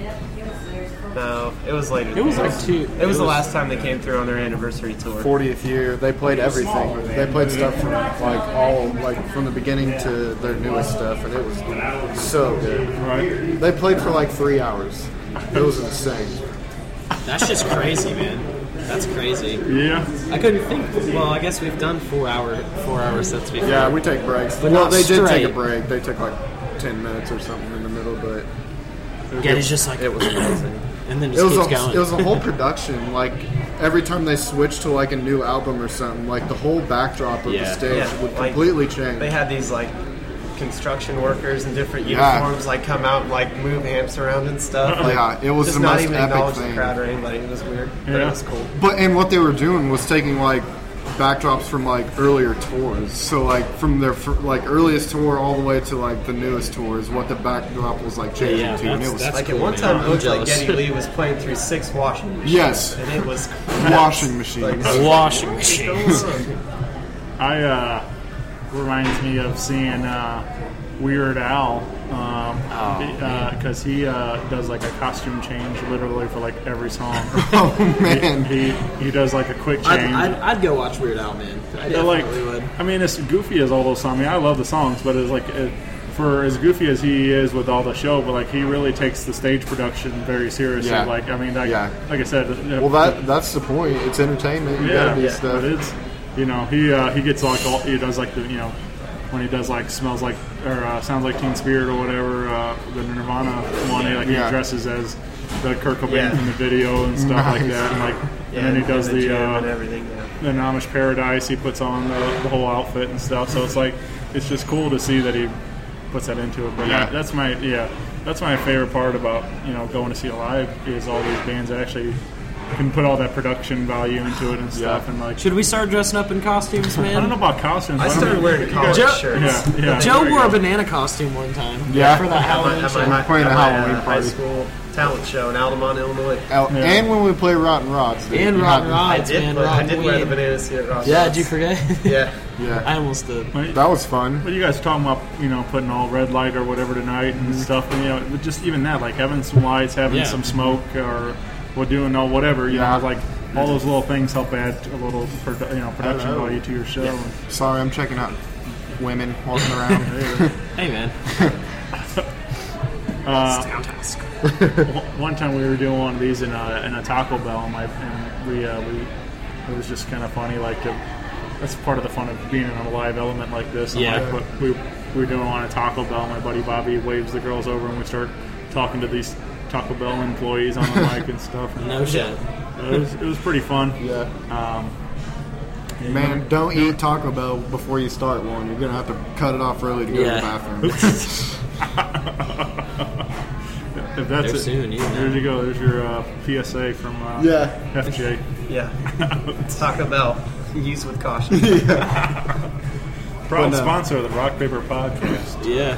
S7: No, it was later.
S6: It was like two.
S7: It was the last time they came through on their anniversary tour.
S8: fortieth year. They played everything. They played stuff from like all like from the beginning to their newest stuff, and it was so good.
S3: right.
S8: They played for like three hours. It was insane.
S6: That's just crazy, man. That's crazy.
S3: Yeah.
S6: I couldn't think. Well, I guess we've done four hour four hour sets before.
S8: Yeah, we take breaks.
S6: But
S8: well,
S6: not
S8: they did take
S6: straight.
S8: a break. They took like ten minutes or something in the middle, but
S6: Yeah, it's just like
S8: it was amazing.
S6: and then
S8: It
S6: just
S8: was
S6: keeps
S8: a,
S6: going.
S8: it was a whole production. Like every time they switched to like a new album or something, like the whole backdrop of
S6: Yeah.
S8: the stage
S7: Yeah,
S8: would
S7: like,
S8: completely change.
S7: They had these like construction workers in different
S8: Yeah.
S7: uniforms like come out and like move amps around and stuff. Like,
S8: Yeah, it was
S7: just
S8: the
S7: not
S8: most
S7: even
S8: epic
S7: acknowledge
S8: thing.
S7: the crowd or anybody. It was weird, but
S3: Yeah.
S7: it was cool.
S8: But and what they were doing was taking like backdrops from like earlier tours. So like from their fir- like earliest tour all the way to like the newest tours, what the backdrop was like changing
S6: Yeah,
S8: to, and
S6: that's-
S8: it was
S6: that's
S7: Like
S6: cool,
S7: at one
S6: man.
S7: time, it
S6: I'm
S7: looked like
S6: jealous.
S7: Geddy Lee was playing through six washing machines.
S8: yes,
S7: and it was
S8: washing machines.
S7: like,
S6: washing machines.
S3: I uh, reminds me of seeing uh, Weird Al, um, because
S6: Oh,
S3: he uh, does like a costume change literally for like every song.
S8: Oh man,
S3: he, he he does like a quick
S6: I'd,
S3: change.
S6: I'd, I'd go watch Weird Al, man. I
S3: They're like,
S6: definitely would.
S3: I mean, as goofy as all those songs. I mean, I love the songs, but it's like it, for as goofy as he is with all the show, but like he really takes the stage production very seriously.
S8: Yeah.
S3: Like I mean, like,
S8: Yeah.
S3: like I said,
S8: well that that's the point. It's entertainment. You
S3: yeah,
S8: gotta be
S3: yeah,
S8: stuff.
S3: but it's you know he uh, he gets like all he does like the you know when he does like smells like or uh, sounds like Teen Spirit or whatever uh, the Nirvana one. He like
S8: Yeah.
S3: he dresses as the Kurt Cobain
S7: Yeah.
S3: from the video and stuff like
S8: Nice.
S3: that. And like
S7: Yeah,
S3: and then he does
S7: and the
S3: the.
S7: gym
S3: Uh,
S7: and everything. Yeah.
S3: the Amish Paradise, he puts on the, the whole outfit and stuff. So it's like it's just cool to see that he puts that into it. But
S8: Yeah.
S3: that, that's my yeah, that's my favorite part about you know going to see it live is all these bands that actually can put all that production value into it and stuff. And like
S6: Should we start dressing up in costumes, man?
S3: I don't know about costumes.
S7: I
S3: but
S7: started
S3: mean,
S7: wearing
S3: you
S7: college
S3: guys-
S7: shirts.
S3: Yeah, yeah.
S6: Joe
S3: there you
S6: wore a
S3: go.
S6: banana costume one time.
S8: Yeah.
S6: For that
S7: At my,
S6: Halloween
S7: at
S6: show.
S7: my, high,
S8: Playing
S7: at
S8: a
S7: my,
S8: Halloween
S7: uh, high
S8: party.
S7: school talent show in Altamont, Illinois.
S8: Out-
S3: Yeah.
S8: And when we play Rotten Rods, dude,
S6: And
S8: you
S6: Rotten
S8: have-
S7: I
S6: Rods,
S7: did,
S6: man.
S7: play, I
S6: Rotten
S7: did wear the
S6: Weed.
S7: banana suit at Ross
S6: Yeah,
S7: Ross.
S6: did you forget?
S7: Yeah.
S8: Yeah,
S6: I almost did.
S3: Right?
S8: that was fun.
S3: But you guys were talking about you know putting all red light or whatever tonight and stuff, and you know but just even that like having some lights, having
S6: Yeah.
S3: some smoke, or we're doing all whatever you
S8: Yeah.
S3: know like all those little things help add a little produ- you know production
S8: Hello.
S3: value to your show.
S8: Sorry, I'm checking out women walking around.
S6: Hey, man.
S3: Uh,
S6: Townhouse.
S3: one time we were doing one of these in a, in a Taco Bell, and, my, and we uh, we it was just kind of funny. Like to, that's part of the fun of being in a live element like this. And
S6: Yeah.
S3: like, but we we were doing one at Taco Bell. My buddy Bobby waves the girls over, and we start talking to these Taco Bell employees on the mic and stuff. And
S6: No shit.
S3: it was it was pretty fun.
S8: Yeah.
S3: Um,
S8: Man, don't eat Taco Bell before you start one. You're gonna have to cut it off early to go
S6: Yeah.
S8: to the bathroom.
S3: if that's
S6: They're
S3: it,
S6: suing you
S3: there
S6: now.
S3: you go. There's your uh, P S A from uh,
S8: Yeah.
S3: F J.
S7: Yeah. Taco Bell. Use with caution.
S3: Proud
S8: But, uh,
S3: sponsor of the Rock Paper Podcast.
S6: Yeah.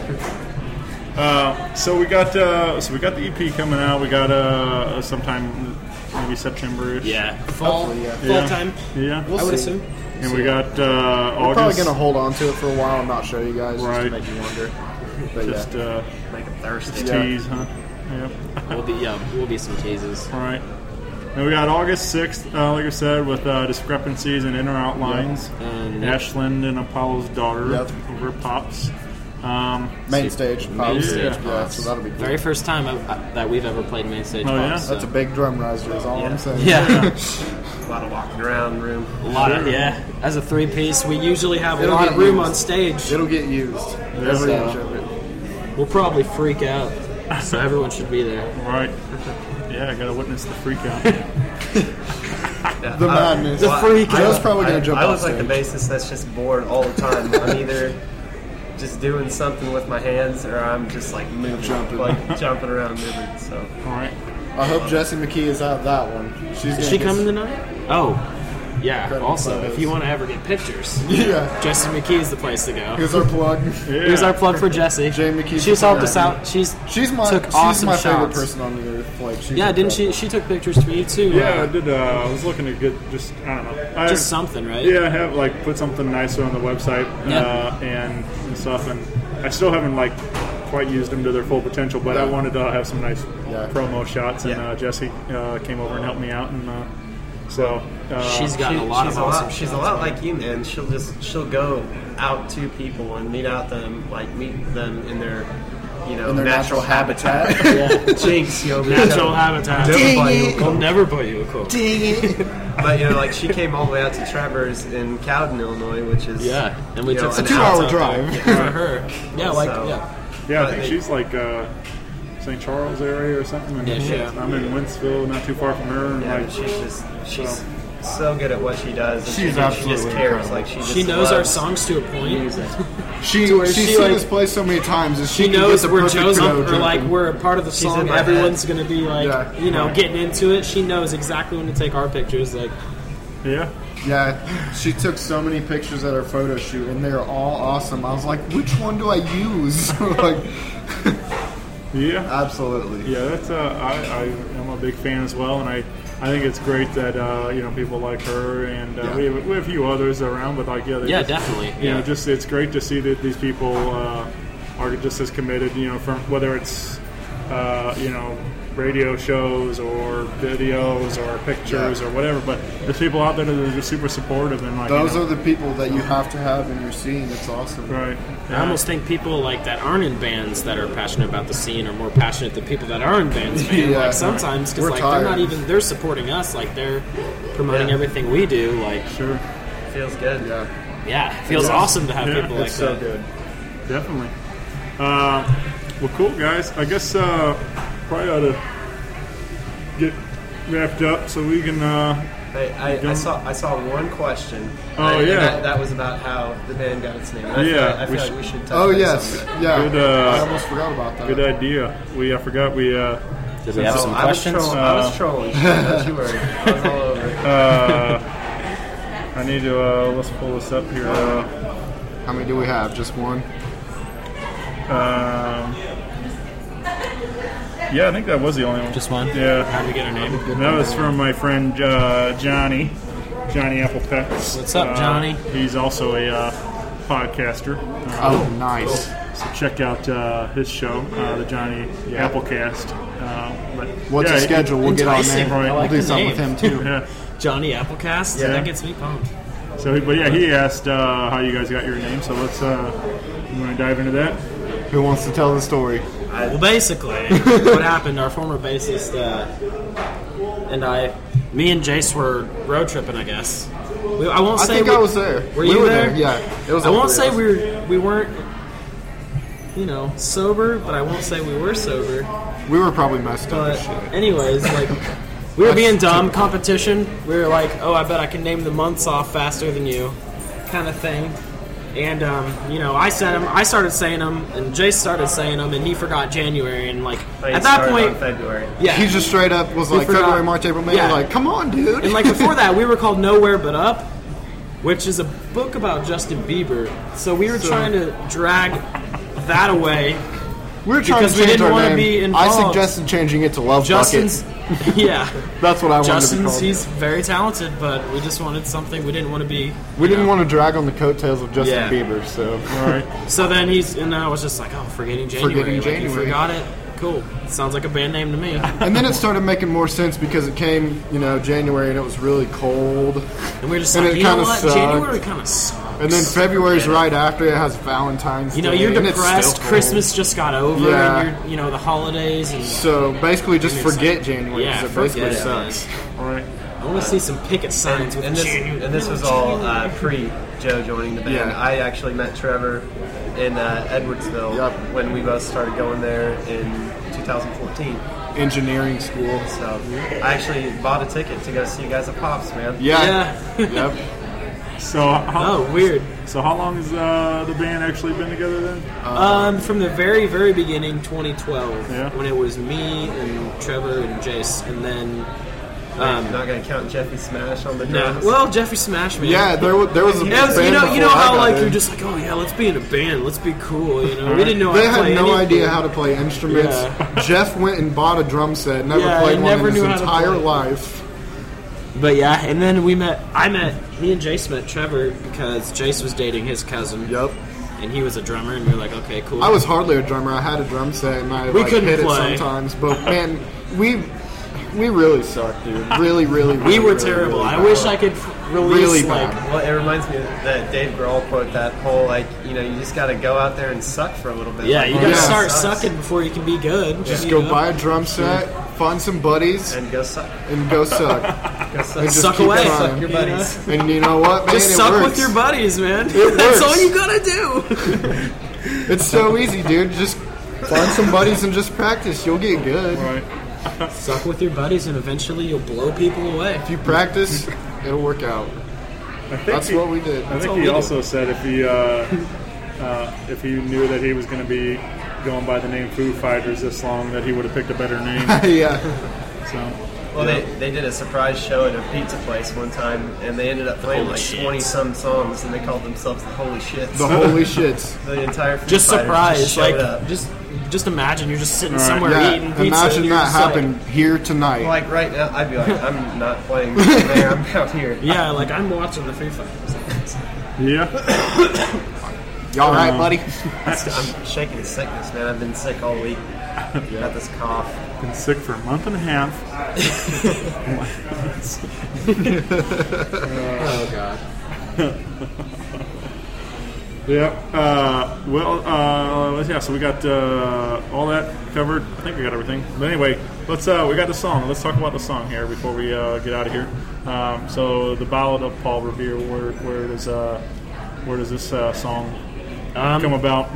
S3: Uh, so we got uh, so we got the E P coming out. We got uh, sometime maybe September-ish.
S6: Yeah. Fall,
S8: Hopefully, yeah.
S6: full
S3: Yeah.
S6: time.
S3: Yeah.
S6: I would assume.
S3: And we got uh,
S8: We're probably
S3: August.
S8: gonna hold on to it for a while and not show you guys just
S3: Right.
S8: to make you wonder. But
S3: just
S8: yeah.
S3: uh,
S7: Make them thirsty.
S8: Yeah.
S3: tease, huh? Yep.
S6: We'll be yeah. We'll be some teases.
S3: All right. And we got August sixth, uh, like I said, with uh, discrepancies and inner outlines.
S6: Um,
S3: Ashland and Apollo's daughter
S8: Yep.
S3: over at Pops. Um,
S8: Main stage.
S6: Main
S8: Pops.
S6: stage.
S3: Yeah.
S8: Yeah, so that'll be cool.
S6: Very first time I, I, that we've ever played main stage.
S3: Oh, yeah?
S6: Pops, so.
S8: That's a big drum riser is all
S7: Yeah.
S8: I'm saying.
S6: Yeah.
S7: A lot of walking around room.
S6: A lot of yeah. As a three piece, we usually have a
S8: It'll
S6: lot
S8: get
S6: of room
S8: used.
S6: on stage.
S8: It'll get used. Every
S6: So-
S8: inch of it.
S6: We'll probably freak out, so everyone should be there.
S3: right. Yeah, I got to witness the freak out.
S7: Yeah,
S8: The
S7: I-
S8: madness.
S6: The freak
S8: I was
S6: out.
S8: probably gonna
S7: I,
S8: jump
S7: I
S8: off
S7: look like the
S8: stage.
S7: bassist that's just bored all the time. I'm either just doing something with my hands or I'm just like moving,
S8: Jumping.
S7: like jumping around and moving. So
S3: All right.
S8: I hope Jessie McKee is out that one. She's
S6: Is
S8: gonna
S6: she
S8: get-
S6: coming tonight? Oh, yeah.
S8: Incredible
S6: Also,
S8: photos.
S6: if you want to ever get pictures,
S8: Yeah.
S6: Jesse McKee is the place to go.
S8: Here's our plug.
S3: Yeah.
S6: Here's our plug for Jesse.
S8: Jay McKee.
S6: She's helped us out. She's
S8: She's my
S6: took
S8: she's
S6: awesome
S8: my favorite
S6: shots.
S8: person on the earth. Like she's
S6: Yeah, didn't she?
S8: incredible.
S6: She took pictures for you too.
S3: Yeah, I
S6: uh,
S3: did. Uh, I was looking to get just I don't know. I,
S6: just something, right?
S3: Yeah, I have like put something nicer on the website
S6: Yeah.
S3: uh, and, and stuff, and I still haven't like quite used them to their full potential. But I
S8: Yeah.
S3: wanted to have some nice
S8: Yeah.
S3: promo shots, and
S7: Yeah.
S3: uh, Jesse uh, came over and helped me out, and uh, so uh,
S6: She's gotten
S7: She-
S6: a lot
S7: she's
S6: of awesome.
S7: lot, she's a
S6: shots.
S7: lot like you, man. She'll just she'll go out to people and meet out them, like meet them in their, you know,
S8: in their natural, habitat.
S7: Jinx, yo,
S6: Natural habitat.
S7: Never buy you a
S6: We'll never put you a quote.
S7: But you know, like she came all the way out to Travers in Cowden, Illinois, which is
S6: Yeah, and we
S7: you
S6: took
S7: know,
S6: some
S7: an
S8: two-hour
S6: shots out
S8: drive.
S6: there for her. Yeah, like
S7: So-
S6: yeah.
S3: yeah, I
S7: but
S3: think
S7: they-
S3: she's like uh, Saint Charles area or something. And
S6: Yeah, she is.
S3: I'm in Wentzville, not too far from her. And
S7: Yeah,
S3: like,
S7: but she's just she's so good at what she does. And
S8: She's
S7: she, she just
S8: absolutely
S7: cares.
S8: incredible.
S7: Like she just
S6: She knows our
S7: loves
S6: songs to a point.
S7: music.
S8: She
S6: To where
S8: she's
S6: she,
S8: seen
S6: like-
S8: us play so many times. That
S6: She
S8: can get
S6: knows
S8: the
S6: we're
S8: perfect
S6: chosen,
S8: toe
S6: or like
S8: jumping.
S6: we're a part of the
S7: She's
S6: song.
S7: in my
S6: Everyone's gonna be like,
S8: Yeah.
S6: you know,
S3: Right.
S6: getting into it. She knows exactly when to take our pictures. Like,
S3: yeah,
S8: Yeah, she took so many pictures at her photo shoot, and they're all awesome. I was like, which one do I use? Like,
S3: yeah.
S8: absolutely.
S3: Yeah, that's uh, I, I am a big fan as well, and I I think it's great that uh, you know people like her, and uh,
S8: Yeah.
S3: we, have, we have a few others around, but like yeah, they
S6: Yeah,
S3: just,
S6: definitely.
S3: You know,
S6: Yeah.
S3: just it's great to see that these people uh, are just as committed. You know, from whether it's uh, you know radio shows or videos or pictures
S8: Yeah.
S3: or whatever, but there's people out there that are just super supportive and like
S8: Those
S3: you know,
S8: are the people that you have to have in your scene. It's awesome.
S3: right.
S6: I almost think people like that aren't in bands that are passionate about the scene are more passionate than people that are in bands, man.
S8: Yeah.
S6: Like sometimes, because
S8: We're
S6: like they're not
S8: tired.
S6: even they're supporting us, like they're promoting
S7: Yeah.
S6: everything we do. Like,
S3: Sure,
S7: Feels good.
S8: Yeah.
S6: yeah, it feels awesome to have
S3: Yeah,
S6: people like
S8: It's so
S6: that.
S8: good.
S3: definitely. Uh, well, cool guys. I guess uh, probably ought to get wrapped up so we can. Uh,
S7: Hey, I, I saw I saw one question.
S3: Oh,
S7: and
S3: yeah.
S7: that, that was about how the band got its name. And I
S3: Yeah,
S7: feel like, I
S3: we
S7: feel
S3: should-
S7: like we should touch
S8: Oh
S7: base
S8: yes,
S7: on that.
S8: yeah.
S3: Good, uh,
S8: I almost forgot about that.
S3: good idea. We I forgot we. Uh,
S6: Did we have
S7: Oh,
S6: some
S7: I
S6: questions?
S7: Was trolling, I was trolling. shit, Don't you worry. I was all over it.
S3: uh, I need to. Uh, let's pull this up here. Uh,
S8: How many do we have? Just one.
S3: um, yeah, I think that was the only one.
S6: Just one?
S3: Yeah.
S6: How did we get our name?
S3: That was from my friend uh, Johnny, Johnny Applepets.
S6: What's up,
S3: Uh,
S6: Johnny?
S3: He's also a uh, podcaster. Uh,
S8: Oh, nice.
S3: So check out uh, his show, uh, the Johnny Applecast. Uh, but
S8: What's
S3: yeah,
S8: his
S3: he-
S8: schedule? We'll get on
S6: Enticing.
S8: there.
S6: I like
S8: We'll do
S6: the
S8: something
S6: name.
S8: with him too.
S3: Yeah.
S6: Johnny Applecast?
S3: Yeah.
S6: That gets me pumped.
S3: So, he- but yeah, he asked uh, how you guys got your name. So let's. Uh, you want to dive into that?
S8: Who wants to tell the story?
S6: Well, basically, what happened, our former bassist uh, and I, me and Jace were road tripping, I guess. We, I won't
S8: I
S6: say
S8: think
S6: we,
S8: I was there.
S6: Were
S8: we
S6: you
S8: were
S6: there?
S8: Yeah. It was.
S6: I
S8: all
S6: won't
S8: three
S6: say
S8: of us.
S6: we were, we weren't, you know, sober, but I won't say we were sober.
S8: We were probably messed up.
S6: But
S8: as shit.
S6: anyways, like, we were being dumb, competition. We were like, oh, I bet I can name the months off faster than you, kind of thing. And, um, you know, I said them, I started saying them, and Jace started saying them, and he forgot January, and, like,
S7: But he
S6: at that
S7: started
S6: point,
S7: on February.
S6: yeah.
S8: He just straight up was
S6: We
S8: like
S6: forgot-
S8: February, March, April, May.
S6: Yeah.
S8: Like, come on, dude.
S6: And like before that, we were called Nowhere But Up, which is a book about Justin Bieber. So we were
S8: So-
S6: trying to drag that away.
S8: we were trying
S6: because
S8: to
S6: we
S8: change
S6: didn't
S8: our
S6: wanna
S8: name.
S6: be
S8: I
S6: involved.
S8: suggested changing it to Love
S6: Justin's,
S8: Bucket.
S6: yeah,
S8: That's what I wanted to be
S6: Justin's.
S8: called.
S6: He's very talented, but we just wanted something. We didn't want to be.
S8: we didn't want to drag on the coattails of Justin
S6: Yeah.
S8: Bieber, so
S3: All right.
S6: So then he's, and then I was just like, oh, forgetting January.
S8: Forgetting
S6: like, you
S8: January.
S6: forgot it. Cool. Sounds like a band name to me.
S8: and then it started making more sense because it came, you know, January and it was really cold.
S6: And we were just
S8: And
S6: like,
S8: it
S6: you know
S8: kinda
S6: what?
S8: sucked.
S6: January kind of sucks.
S8: And then February's right after it has Valentine's
S6: You know,
S8: Day,
S6: you're
S8: and it's still
S6: depressed.
S8: cold.
S6: Christmas just got over,
S8: Yeah.
S6: and you're, you know, the holidays, and
S8: So basically, just
S6: Give me a
S8: forget
S6: second.
S8: January.
S6: Yeah,
S8: 'cause it
S6: forget
S8: basically
S6: it,
S8: sucks.
S3: All right.
S6: I want to see some picket signs
S7: And,
S6: with
S7: and this
S6: January.
S7: and this was all uh, pre Joe joining the band.
S8: Yeah.
S7: I actually met Trevor in uh, Edwardsville
S8: Yep.
S7: when we both started going there in two thousand fourteen.
S8: Engineering school.
S7: So I actually bought a ticket to go see you guys at Pops, man.
S8: Yeah.
S6: Yeah.
S8: Yep.
S3: So how,
S6: Oh, weird.
S3: so how long has uh, the band actually been together then?
S6: Um, from the very, very beginning, twenty twelve,
S3: Yeah.
S6: when it was me and Trevor and Jace, and then
S7: I'm not gonna count Jeffy Smash on the
S6: no,
S7: drums.
S6: well, Jeffy Smash, man.
S8: Yeah, there was, there was a
S6: It was, you
S8: band
S6: know, you know
S8: before I
S6: how
S8: got
S6: like
S8: in.
S6: you're just like, oh yeah, let's be in a band, let's be cool. You know, we didn't know
S8: They
S6: how to
S8: had
S6: play
S8: no
S6: anything.
S8: idea how to play instruments.
S6: Yeah.
S8: Jeff went and bought a drum set, never
S6: Yeah,
S8: played
S6: he
S8: one
S6: never
S8: in his
S6: knew how to
S8: entire
S6: play.
S8: life.
S6: But yeah, and then we met. I met me and Jace met Trevor because Jace was dating his cousin.
S8: Yep.
S6: And he was a drummer, and we were like, okay, cool.
S8: I was hardly a drummer. I had a drum set, and I
S6: We
S8: like,
S6: couldn't
S8: hit
S6: play.
S8: it sometimes. But man, we we really sucked, dude. Really, really, really
S6: we were
S8: really,
S6: terrible.
S8: really
S6: I
S8: bad.
S6: wish I could release
S8: Really
S6: like.
S8: bad.
S7: Well, it reminds me of that Dave Grohl quote, that whole, like, you know, you just got to go out there and suck for a little bit.
S6: Yeah,
S7: Like,
S6: you gotta
S8: Yeah.
S6: start
S7: sucks.
S6: sucking before you can be good.
S8: Just
S6: You
S8: go
S6: know?
S8: buy a drum set, find some buddies,
S7: And go suck.
S8: and go suck.
S7: Go suck.
S8: And just
S6: Suck
S8: keep
S6: away.
S8: trying.
S6: Suck
S7: your
S6: you know?
S7: buddies.
S8: And you know what, man?
S6: Just
S8: it
S6: suck
S8: works.
S6: with your buddies, man.
S8: It
S6: That's
S8: works.
S6: all you gotta do.
S8: It's so easy, dude. Just find some buddies and just practice. You'll get good.
S3: Right.
S6: Suck with your buddies, and eventually you'll blow people away.
S8: If you practice, it'll work out.
S3: I think
S8: That's
S3: he,
S8: what we did.
S3: I
S6: all
S3: think
S6: we
S3: he
S6: do.
S3: also said if he uh, uh, if he knew that he was going to be going by the name Foo Fighters this long, that he would have picked a better name.
S8: yeah.
S3: So
S7: Well, they, they did a surprise show at a pizza place one time, and they ended up playing
S6: Holy
S7: like
S6: Shits.
S7: twenty-some songs, and they called themselves the Holy Shits.
S8: The holy shits.
S7: The entire Foo
S6: Just
S7: Fighters
S6: surprised,
S7: just
S6: like
S7: showed up.
S6: just just imagine you're just sitting
S3: Right.
S6: somewhere
S8: Yeah,
S6: eating pizza.
S8: imagine
S6: and you're
S8: that
S6: just like-
S8: happened here tonight.
S7: Like right now, I'd be like, I'm not playing there. I'm out here.
S6: yeah, like I'm watching the Foo Fighters.
S3: Yeah.
S8: You all right,
S3: Um,
S8: buddy?
S7: I'm shaking sickness, man. I've been sick all week. Got this cough.
S3: Been sick for a month and a half.
S6: Oh god.
S3: Yeah. Uh, well, uh, let's, yeah. So we got uh, all that covered. I think we got everything. But anyway, let's. Uh, we got the song. Let's talk about the song here before we uh, get out of here. Um, so the Ballad of Paul Revere. Where where does uh, where does this uh, song
S6: Um,
S3: come about?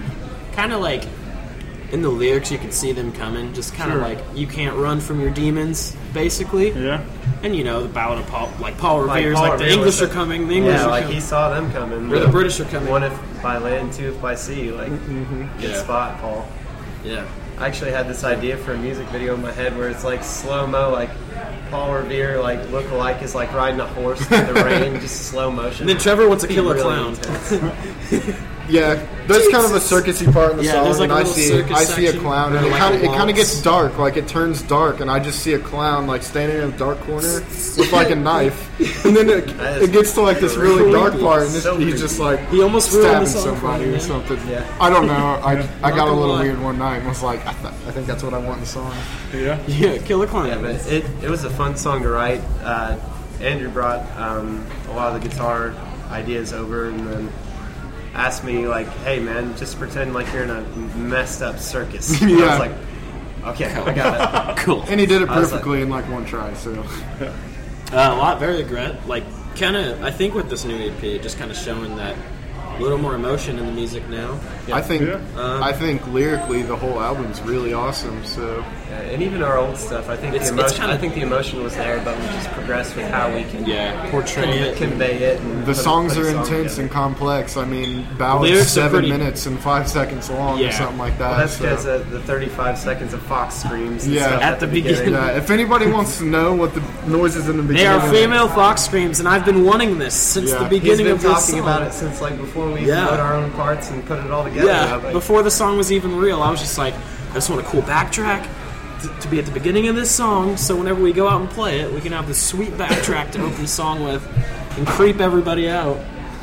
S6: Kind of like in the lyrics, you can see them coming. Just kind of
S3: Sure.
S6: like you can't run from your demons, basically.
S3: Yeah.
S6: And you know the Ballad of Paul, like Paul
S7: Like
S6: Revere's,
S7: Paul
S6: like the
S7: Revere
S6: English are
S7: was-
S6: coming, the English
S7: Yeah,
S6: are
S7: like
S6: coming.
S7: he saw them coming.
S6: Or the British are coming.
S7: One if by land, two if by sea. Like, good
S6: Yeah.
S7: spot, Paul.
S6: Yeah.
S7: I actually had this idea for a music video in my head where it's like slow mo, like Paul Revere, like look alike is like riding a horse through the rain, just slow motion.
S6: And then Trevor wants to
S7: Be
S6: kill a
S7: really
S6: clown.
S7: intense.
S8: Yeah, there's kind of a circusy part in the
S6: Yeah,
S8: song,
S6: there's like
S8: and
S6: a
S8: I
S6: little
S8: see
S6: circus
S8: I see a
S6: section
S8: clown,
S6: where
S8: and it
S6: like
S8: kind of
S6: a
S8: it kind of
S6: waltz.
S8: gets dark, like it turns dark, and I just see a clown like standing in a dark corner with like a knife, and then it,
S7: That is
S8: it gets to like this really dark
S6: creepy.
S8: part, and this,
S7: So
S8: he's
S7: creepy.
S8: just like
S6: He almost ruined the
S8: stabbing
S6: song for
S8: somebody
S6: me,
S8: or
S6: man.
S8: something.
S7: Yeah.
S8: I don't know. I, I got a
S6: gonna
S8: little
S6: lie.
S8: weird one night and was like, I, th- I think that's what I want in the song.
S3: Yeah.
S6: Yeah, kill a clown.
S7: Yeah, but it, it was a fun song to write. Uh, Andrew brought um, a lot of the guitar ideas over and then asked me, like, hey, man, just pretend like you're in a messed up circus. And I
S8: Yeah.
S7: was like, okay, I got it.
S6: Cool.
S8: And he did it
S7: I was like-
S8: perfectly in like one try. So
S6: Uh, a lot, very regret. Like, kind of, I think with this new E P, just kind of showing that a little more emotion in the music now.
S8: I think
S3: Yeah.
S6: Um,
S8: I think lyrically the whole album's really awesome. So
S7: Yeah, and even our old stuff, I think
S6: It's-
S7: the
S6: it's
S7: emotion.
S6: kinda-
S7: I think the emotion was there, but we just progressed with how we can
S6: Yeah, portray
S7: convey,
S6: it.
S7: convey it. And
S8: the
S7: put-
S8: songs
S7: put
S8: are
S7: a song
S8: intense
S7: together.
S8: and complex. I mean, ballad's
S6: Lyrics are
S8: seven
S6: pretty-
S8: minutes and five seconds long or
S6: Yeah.
S8: something like that.
S7: Well, that's
S8: so-
S7: because uh, the thirty-five seconds of Fox screams. And
S8: Yeah.
S7: stuff
S6: At the beginning.
S8: Yeah, if anybody wants to know what the noises in the
S6: They
S8: beginning,
S6: are female fox screams, and I've been wanting this since
S8: Yeah.
S6: the
S7: He's
S6: beginning
S7: been
S6: of this
S7: talking
S6: song.
S7: about it since like before we
S6: Yeah.
S7: wrote our own parts and put it all together.
S6: Yeah,
S7: Like,
S6: before the song was even real, I was just like, I just want a cool backtrack to, to be at the beginning of this song, so whenever we go out and play it, we can have this sweet backtrack to open the song with and creep everybody out.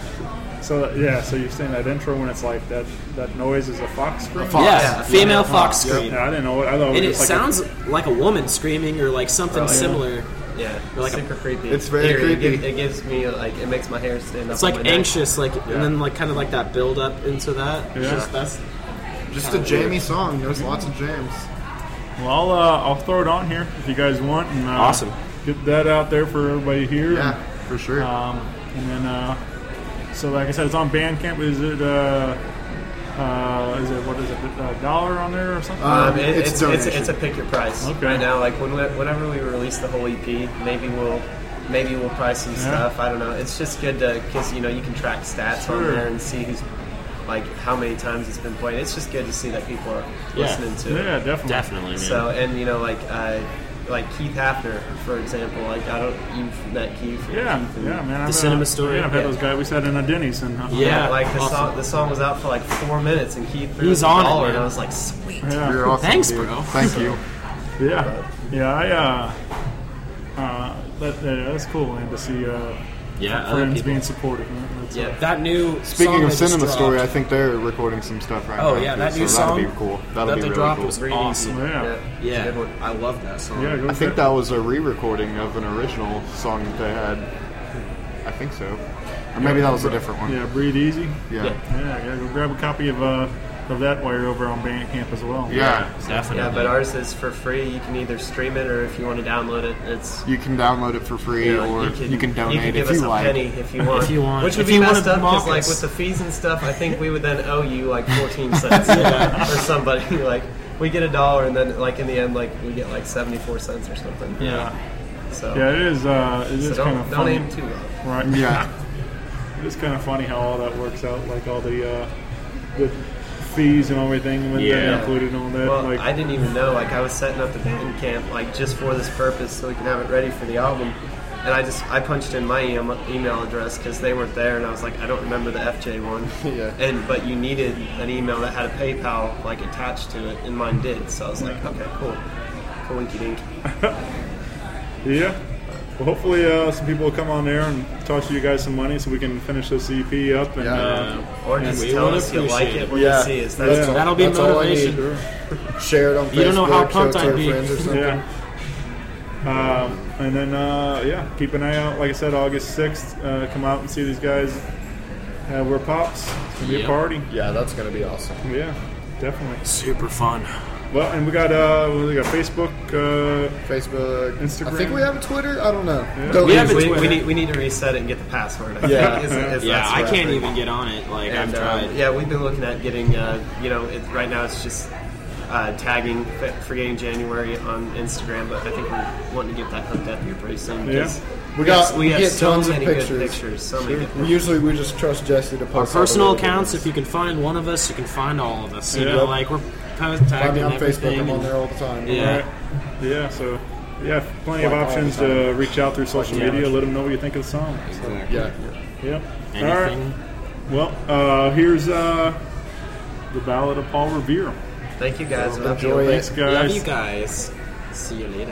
S3: So yeah. So you're saying that intro when it's like that that noise is a fox scream?
S8: fox.
S6: Yeah,
S7: yeah,
S6: female
S7: yeah.
S6: fox
S8: Yep.
S6: scream.
S3: Yeah, I didn't know it. I thought
S6: And
S3: it
S6: it
S3: was like
S6: sounds like a woman screaming or like something
S7: Oh, yeah.
S6: similar.
S7: yeah,
S6: Or like a-
S7: super creepy.
S8: It's very
S7: Eerie. It
S8: creepy.
S7: gi- It, gives me like it makes my hair stand up.
S6: It's
S7: on
S6: like
S7: my neck.
S6: anxious, like,
S3: Yeah.
S6: and then like kind of like that build up into that. It's
S3: Yeah.
S6: just, that's
S8: just a jammy song. There's lots of jams.
S3: A, well, I'll uh, I'll throw it on here if you guys want. And, uh,
S6: Awesome.
S3: Get that out there for everybody here.
S8: Yeah, for sure.
S3: Um, and then, uh, so like I said, it's on Bandcamp. Is it, uh, uh, is it, what is it, a dollar on there or something?
S7: Um, it,
S8: It's
S7: it's, it's,
S8: donation.
S7: it's a pick your price.
S3: Okay.
S7: Right now, like when we, whenever we release the whole E P, maybe we'll maybe we'll price some stuff. I don't know. It's just good to because you know you can track stats on
S3: Sure.
S7: there and see who's like how many times it's been played. It's just good to see that people are
S6: Yeah.
S7: listening to it.
S3: yeah, definitely.
S6: definitely, man.
S7: So and you know like uh, like Keith Hafner, for example. Like I don't you've met Keith.
S3: Yeah,
S7: Keith and-
S3: yeah, man. I've,
S6: The Cinema
S3: uh,
S6: Story.
S3: Yeah, I've had
S7: Yeah.
S3: those guys. We sat in a Denny's and uh,
S6: Yeah.
S7: Yeah, like the
S6: awesome.
S7: song. The song was out for like four minutes, and Keith threw
S6: He's
S7: us a
S6: on it,
S7: dollar,
S6: man.
S7: and I was like, sweet.
S3: yeah,
S8: You're awesome.
S6: Thanks,
S8: dude.
S6: bro.
S8: Thank you.
S3: yeah, yeah. I uh, uh, that, uh, that's cool, man, to see uh,
S6: Yeah, other
S3: friends
S6: people.
S3: being supportive. Man. That's,
S7: Yeah.
S3: uh,
S6: That new
S8: Speaking
S6: song
S8: of
S6: they just
S8: Cinema Story, I
S6: dropped-
S8: think they're recording some stuff right
S6: Oh,
S8: now.
S6: yeah,
S8: too,
S6: that
S8: so
S6: new
S8: that'll
S6: song
S8: be cool. That'll
S6: that
S8: be
S6: they
S8: really
S6: dropped
S8: cool.
S6: was
S7: Breathe
S6: awesome.
S7: easy.
S3: Yeah.
S6: Yeah,
S7: It's a good one.
S6: I love that song.
S3: yeah, go
S8: I think
S3: for
S8: that
S3: it.
S8: was a re-recording of an original song that they had. I think so. Or maybe that was a different one.
S3: Yeah, breathe easy.
S8: Yeah.
S6: Yeah.
S3: Yeah, yeah. Go grab a copy of uh of that while you're over on Bandcamp as well.
S8: Yeah.
S6: Definitely.
S7: Yeah, but ours is for free. You can either stream it or if you want to download it, it's
S8: You can download it for free,
S7: you know,
S8: or you can, donate
S7: you can give
S8: if
S7: us
S8: you
S7: a
S8: like.
S7: penny if you want.
S6: If you want.
S7: Which would
S6: If
S7: be
S6: you
S7: messed
S6: wanna
S7: up because
S6: mock
S7: like
S6: us.
S7: with the fees and stuff, I think we would then owe you like fourteen cents or somebody. Like we get a dollar and then like in the end like we get like seventy-four cents or something.
S6: Yeah.
S7: So,
S3: Yeah, it is. Uh, it
S7: so
S3: is
S7: don't,
S3: kind of
S7: don't
S3: funny,
S7: aim too low.
S3: right?
S8: Yeah.
S3: It is kind of funny how all that works out, like all the uh, the fees and everything when they're
S6: Yeah.
S3: included and all that.
S7: Well,
S3: like,
S7: I didn't even know. Like, I was setting up the band camp like just for this purpose, so we can have it ready for the album. and I just I punched in my email, email address because they weren't there, and I was like, I don't remember the F J one.
S8: Yeah.
S7: And but you needed an email that had a PayPal like attached to it, and mine did. So I was like, okay, cool, coinky dink.
S3: Yeah. Well, hopefully uh, some people will come on there and toss you guys some money so we can finish this E P up. And,
S8: Yeah.
S3: uh,
S7: Or just
S6: we
S7: tell
S6: would
S7: us you like
S6: appreciate
S7: it
S6: it.
S7: when
S8: Yeah.
S7: you see us. That's
S8: Yeah.
S6: That'll be
S8: That's all I
S6: motivation.
S8: need. Share it on Facebook.
S6: You don't know how
S8: show
S6: pumped
S8: it to
S6: I'd
S8: our
S6: be.
S8: friends or something.
S3: yeah. Um, and then, uh, yeah, keep an eye out. Like I said, August sixth, uh, come out and see these guys. Uh, we're Pops. It's going to be
S6: Yep.
S3: a party.
S8: Yeah, that's gonna be awesome.
S3: Yeah, definitely.
S6: Super fun.
S3: Well, and we got uh, we got Facebook. Uh,
S8: Facebook,
S3: Instagram.
S8: I think we have a Twitter. I don't know.
S3: Yeah.
S8: Don't
S6: We have a
S7: we,
S6: Twitter.
S7: we need we need to reset it and get the password. I
S8: Yeah.
S7: think, is- is
S6: Yeah,
S7: that's
S6: I
S7: what
S6: can't
S7: think.
S6: even get on it. Like,
S7: And,
S6: I've
S7: uh,
S6: tried.
S7: yeah, we've been looking at getting, uh, you know, it, right now it's just uh, tagging F- Forgetting January on Instagram, but I think we're wanting to get that hooked up here pretty soon. because
S8: We got
S7: we
S8: we
S7: have
S8: get
S7: so
S8: tons of
S7: many
S8: pictures.
S7: good pictures. So many good
S8: We
S7: pictures.
S8: usually we just trust Jesse to post
S6: Our
S8: all the
S6: personal
S8: little
S6: accounts,
S8: videos.
S6: if you can find one of us, you can find all of us. You
S3: Yeah.
S6: know, like, we're post
S8: Find
S6: tagging
S8: me on
S6: everything.
S8: Facebook. I'm on
S6: and-
S8: there all the time.
S6: Yeah.
S3: Right. Yeah, so yeah, plenty of
S8: Like all the
S3: options
S8: time.
S3: to reach out through social
S6: Yeah.
S3: media. Let them know what you think of the song. So,
S8: Yeah.
S3: yep. All right.
S6: Anything.
S3: Well, uh, here's uh, the Ballad of Paul Revere.
S7: Thank you guys. Love
S8: Enjoy
S7: you.
S8: it.
S3: Thanks, guys.
S6: Love you guys. See you later.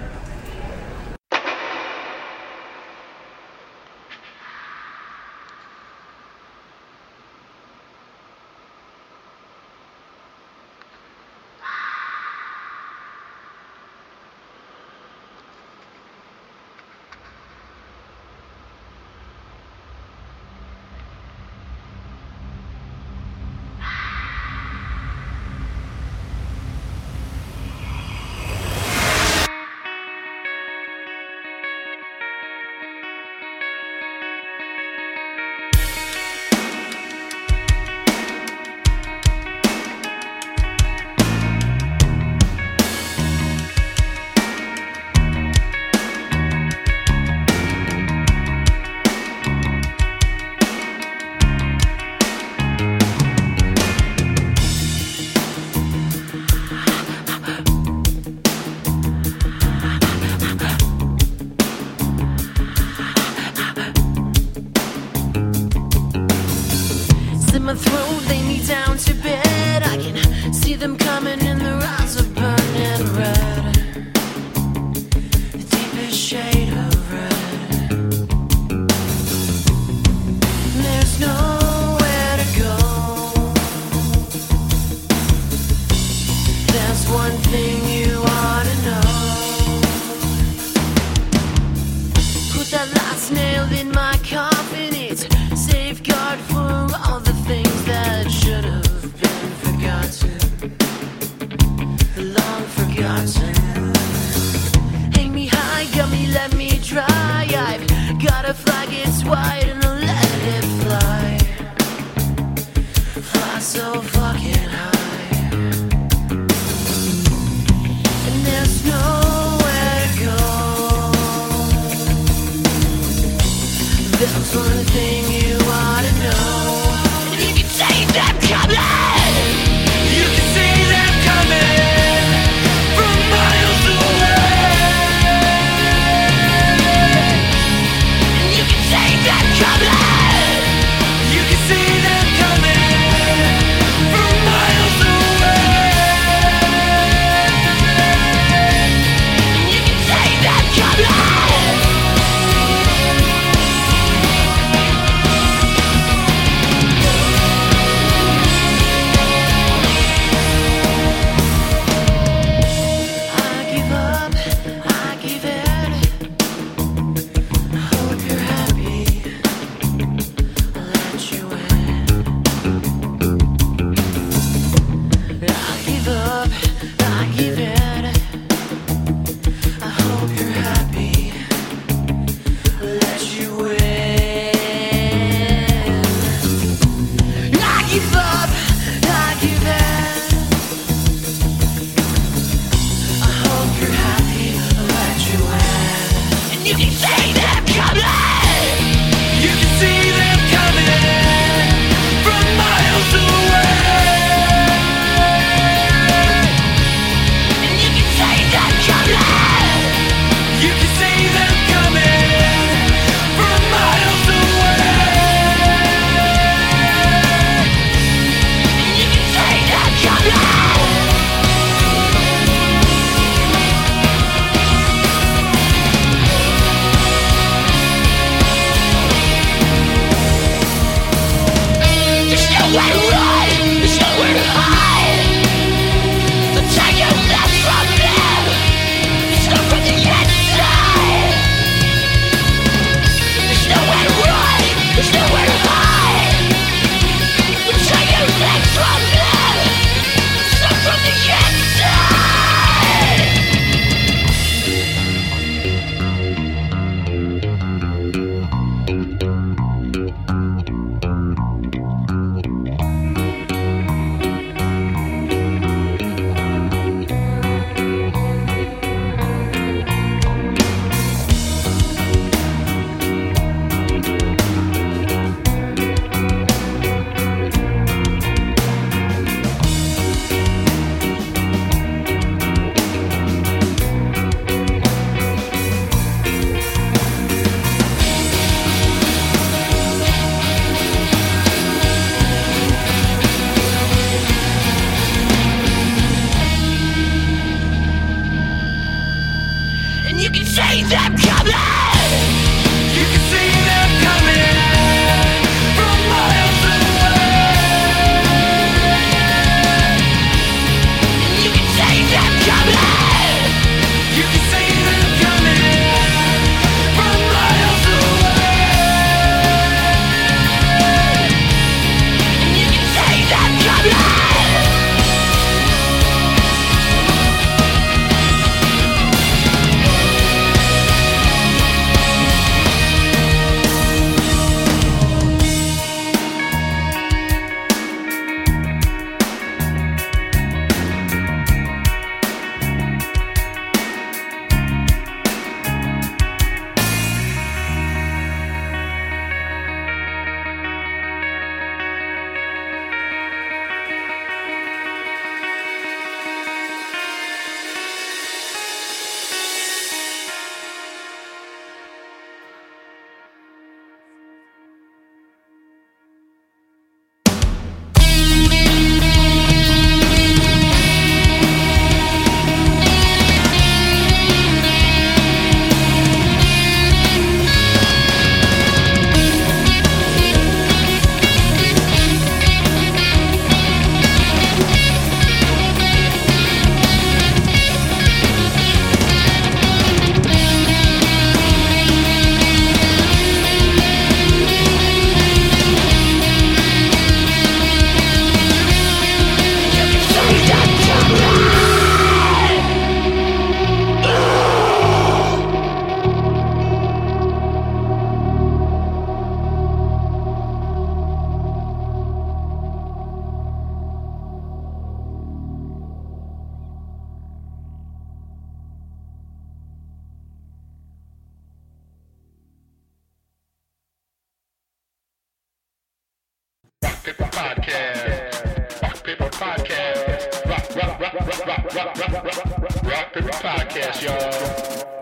S9: Slit my throat, lay me down to bed. I can see them coming in their eyes of burning red. The deepest shade of red. There's nowhere to go. There's one thing you ought to know. Put that last nail in my coffin. It's safeguard for all the things that should have been forgotten, long forgotten. Hang me high, got me, let me dry. I've got a flag, it's white, and I'll let it fly. Fly so fucking high, and there's nowhere to go. There's one thing you ought to know. You can see them coming. You can see them coming from miles away. You can see them coming. You can see them coming from miles away. You can see them coming.
S5: Rock Paper Podcast. Rock Paper Podcast. Rock, rock, rock, rock, rock, rock, rock, rock, rock, rock Paper Podcast, y'all.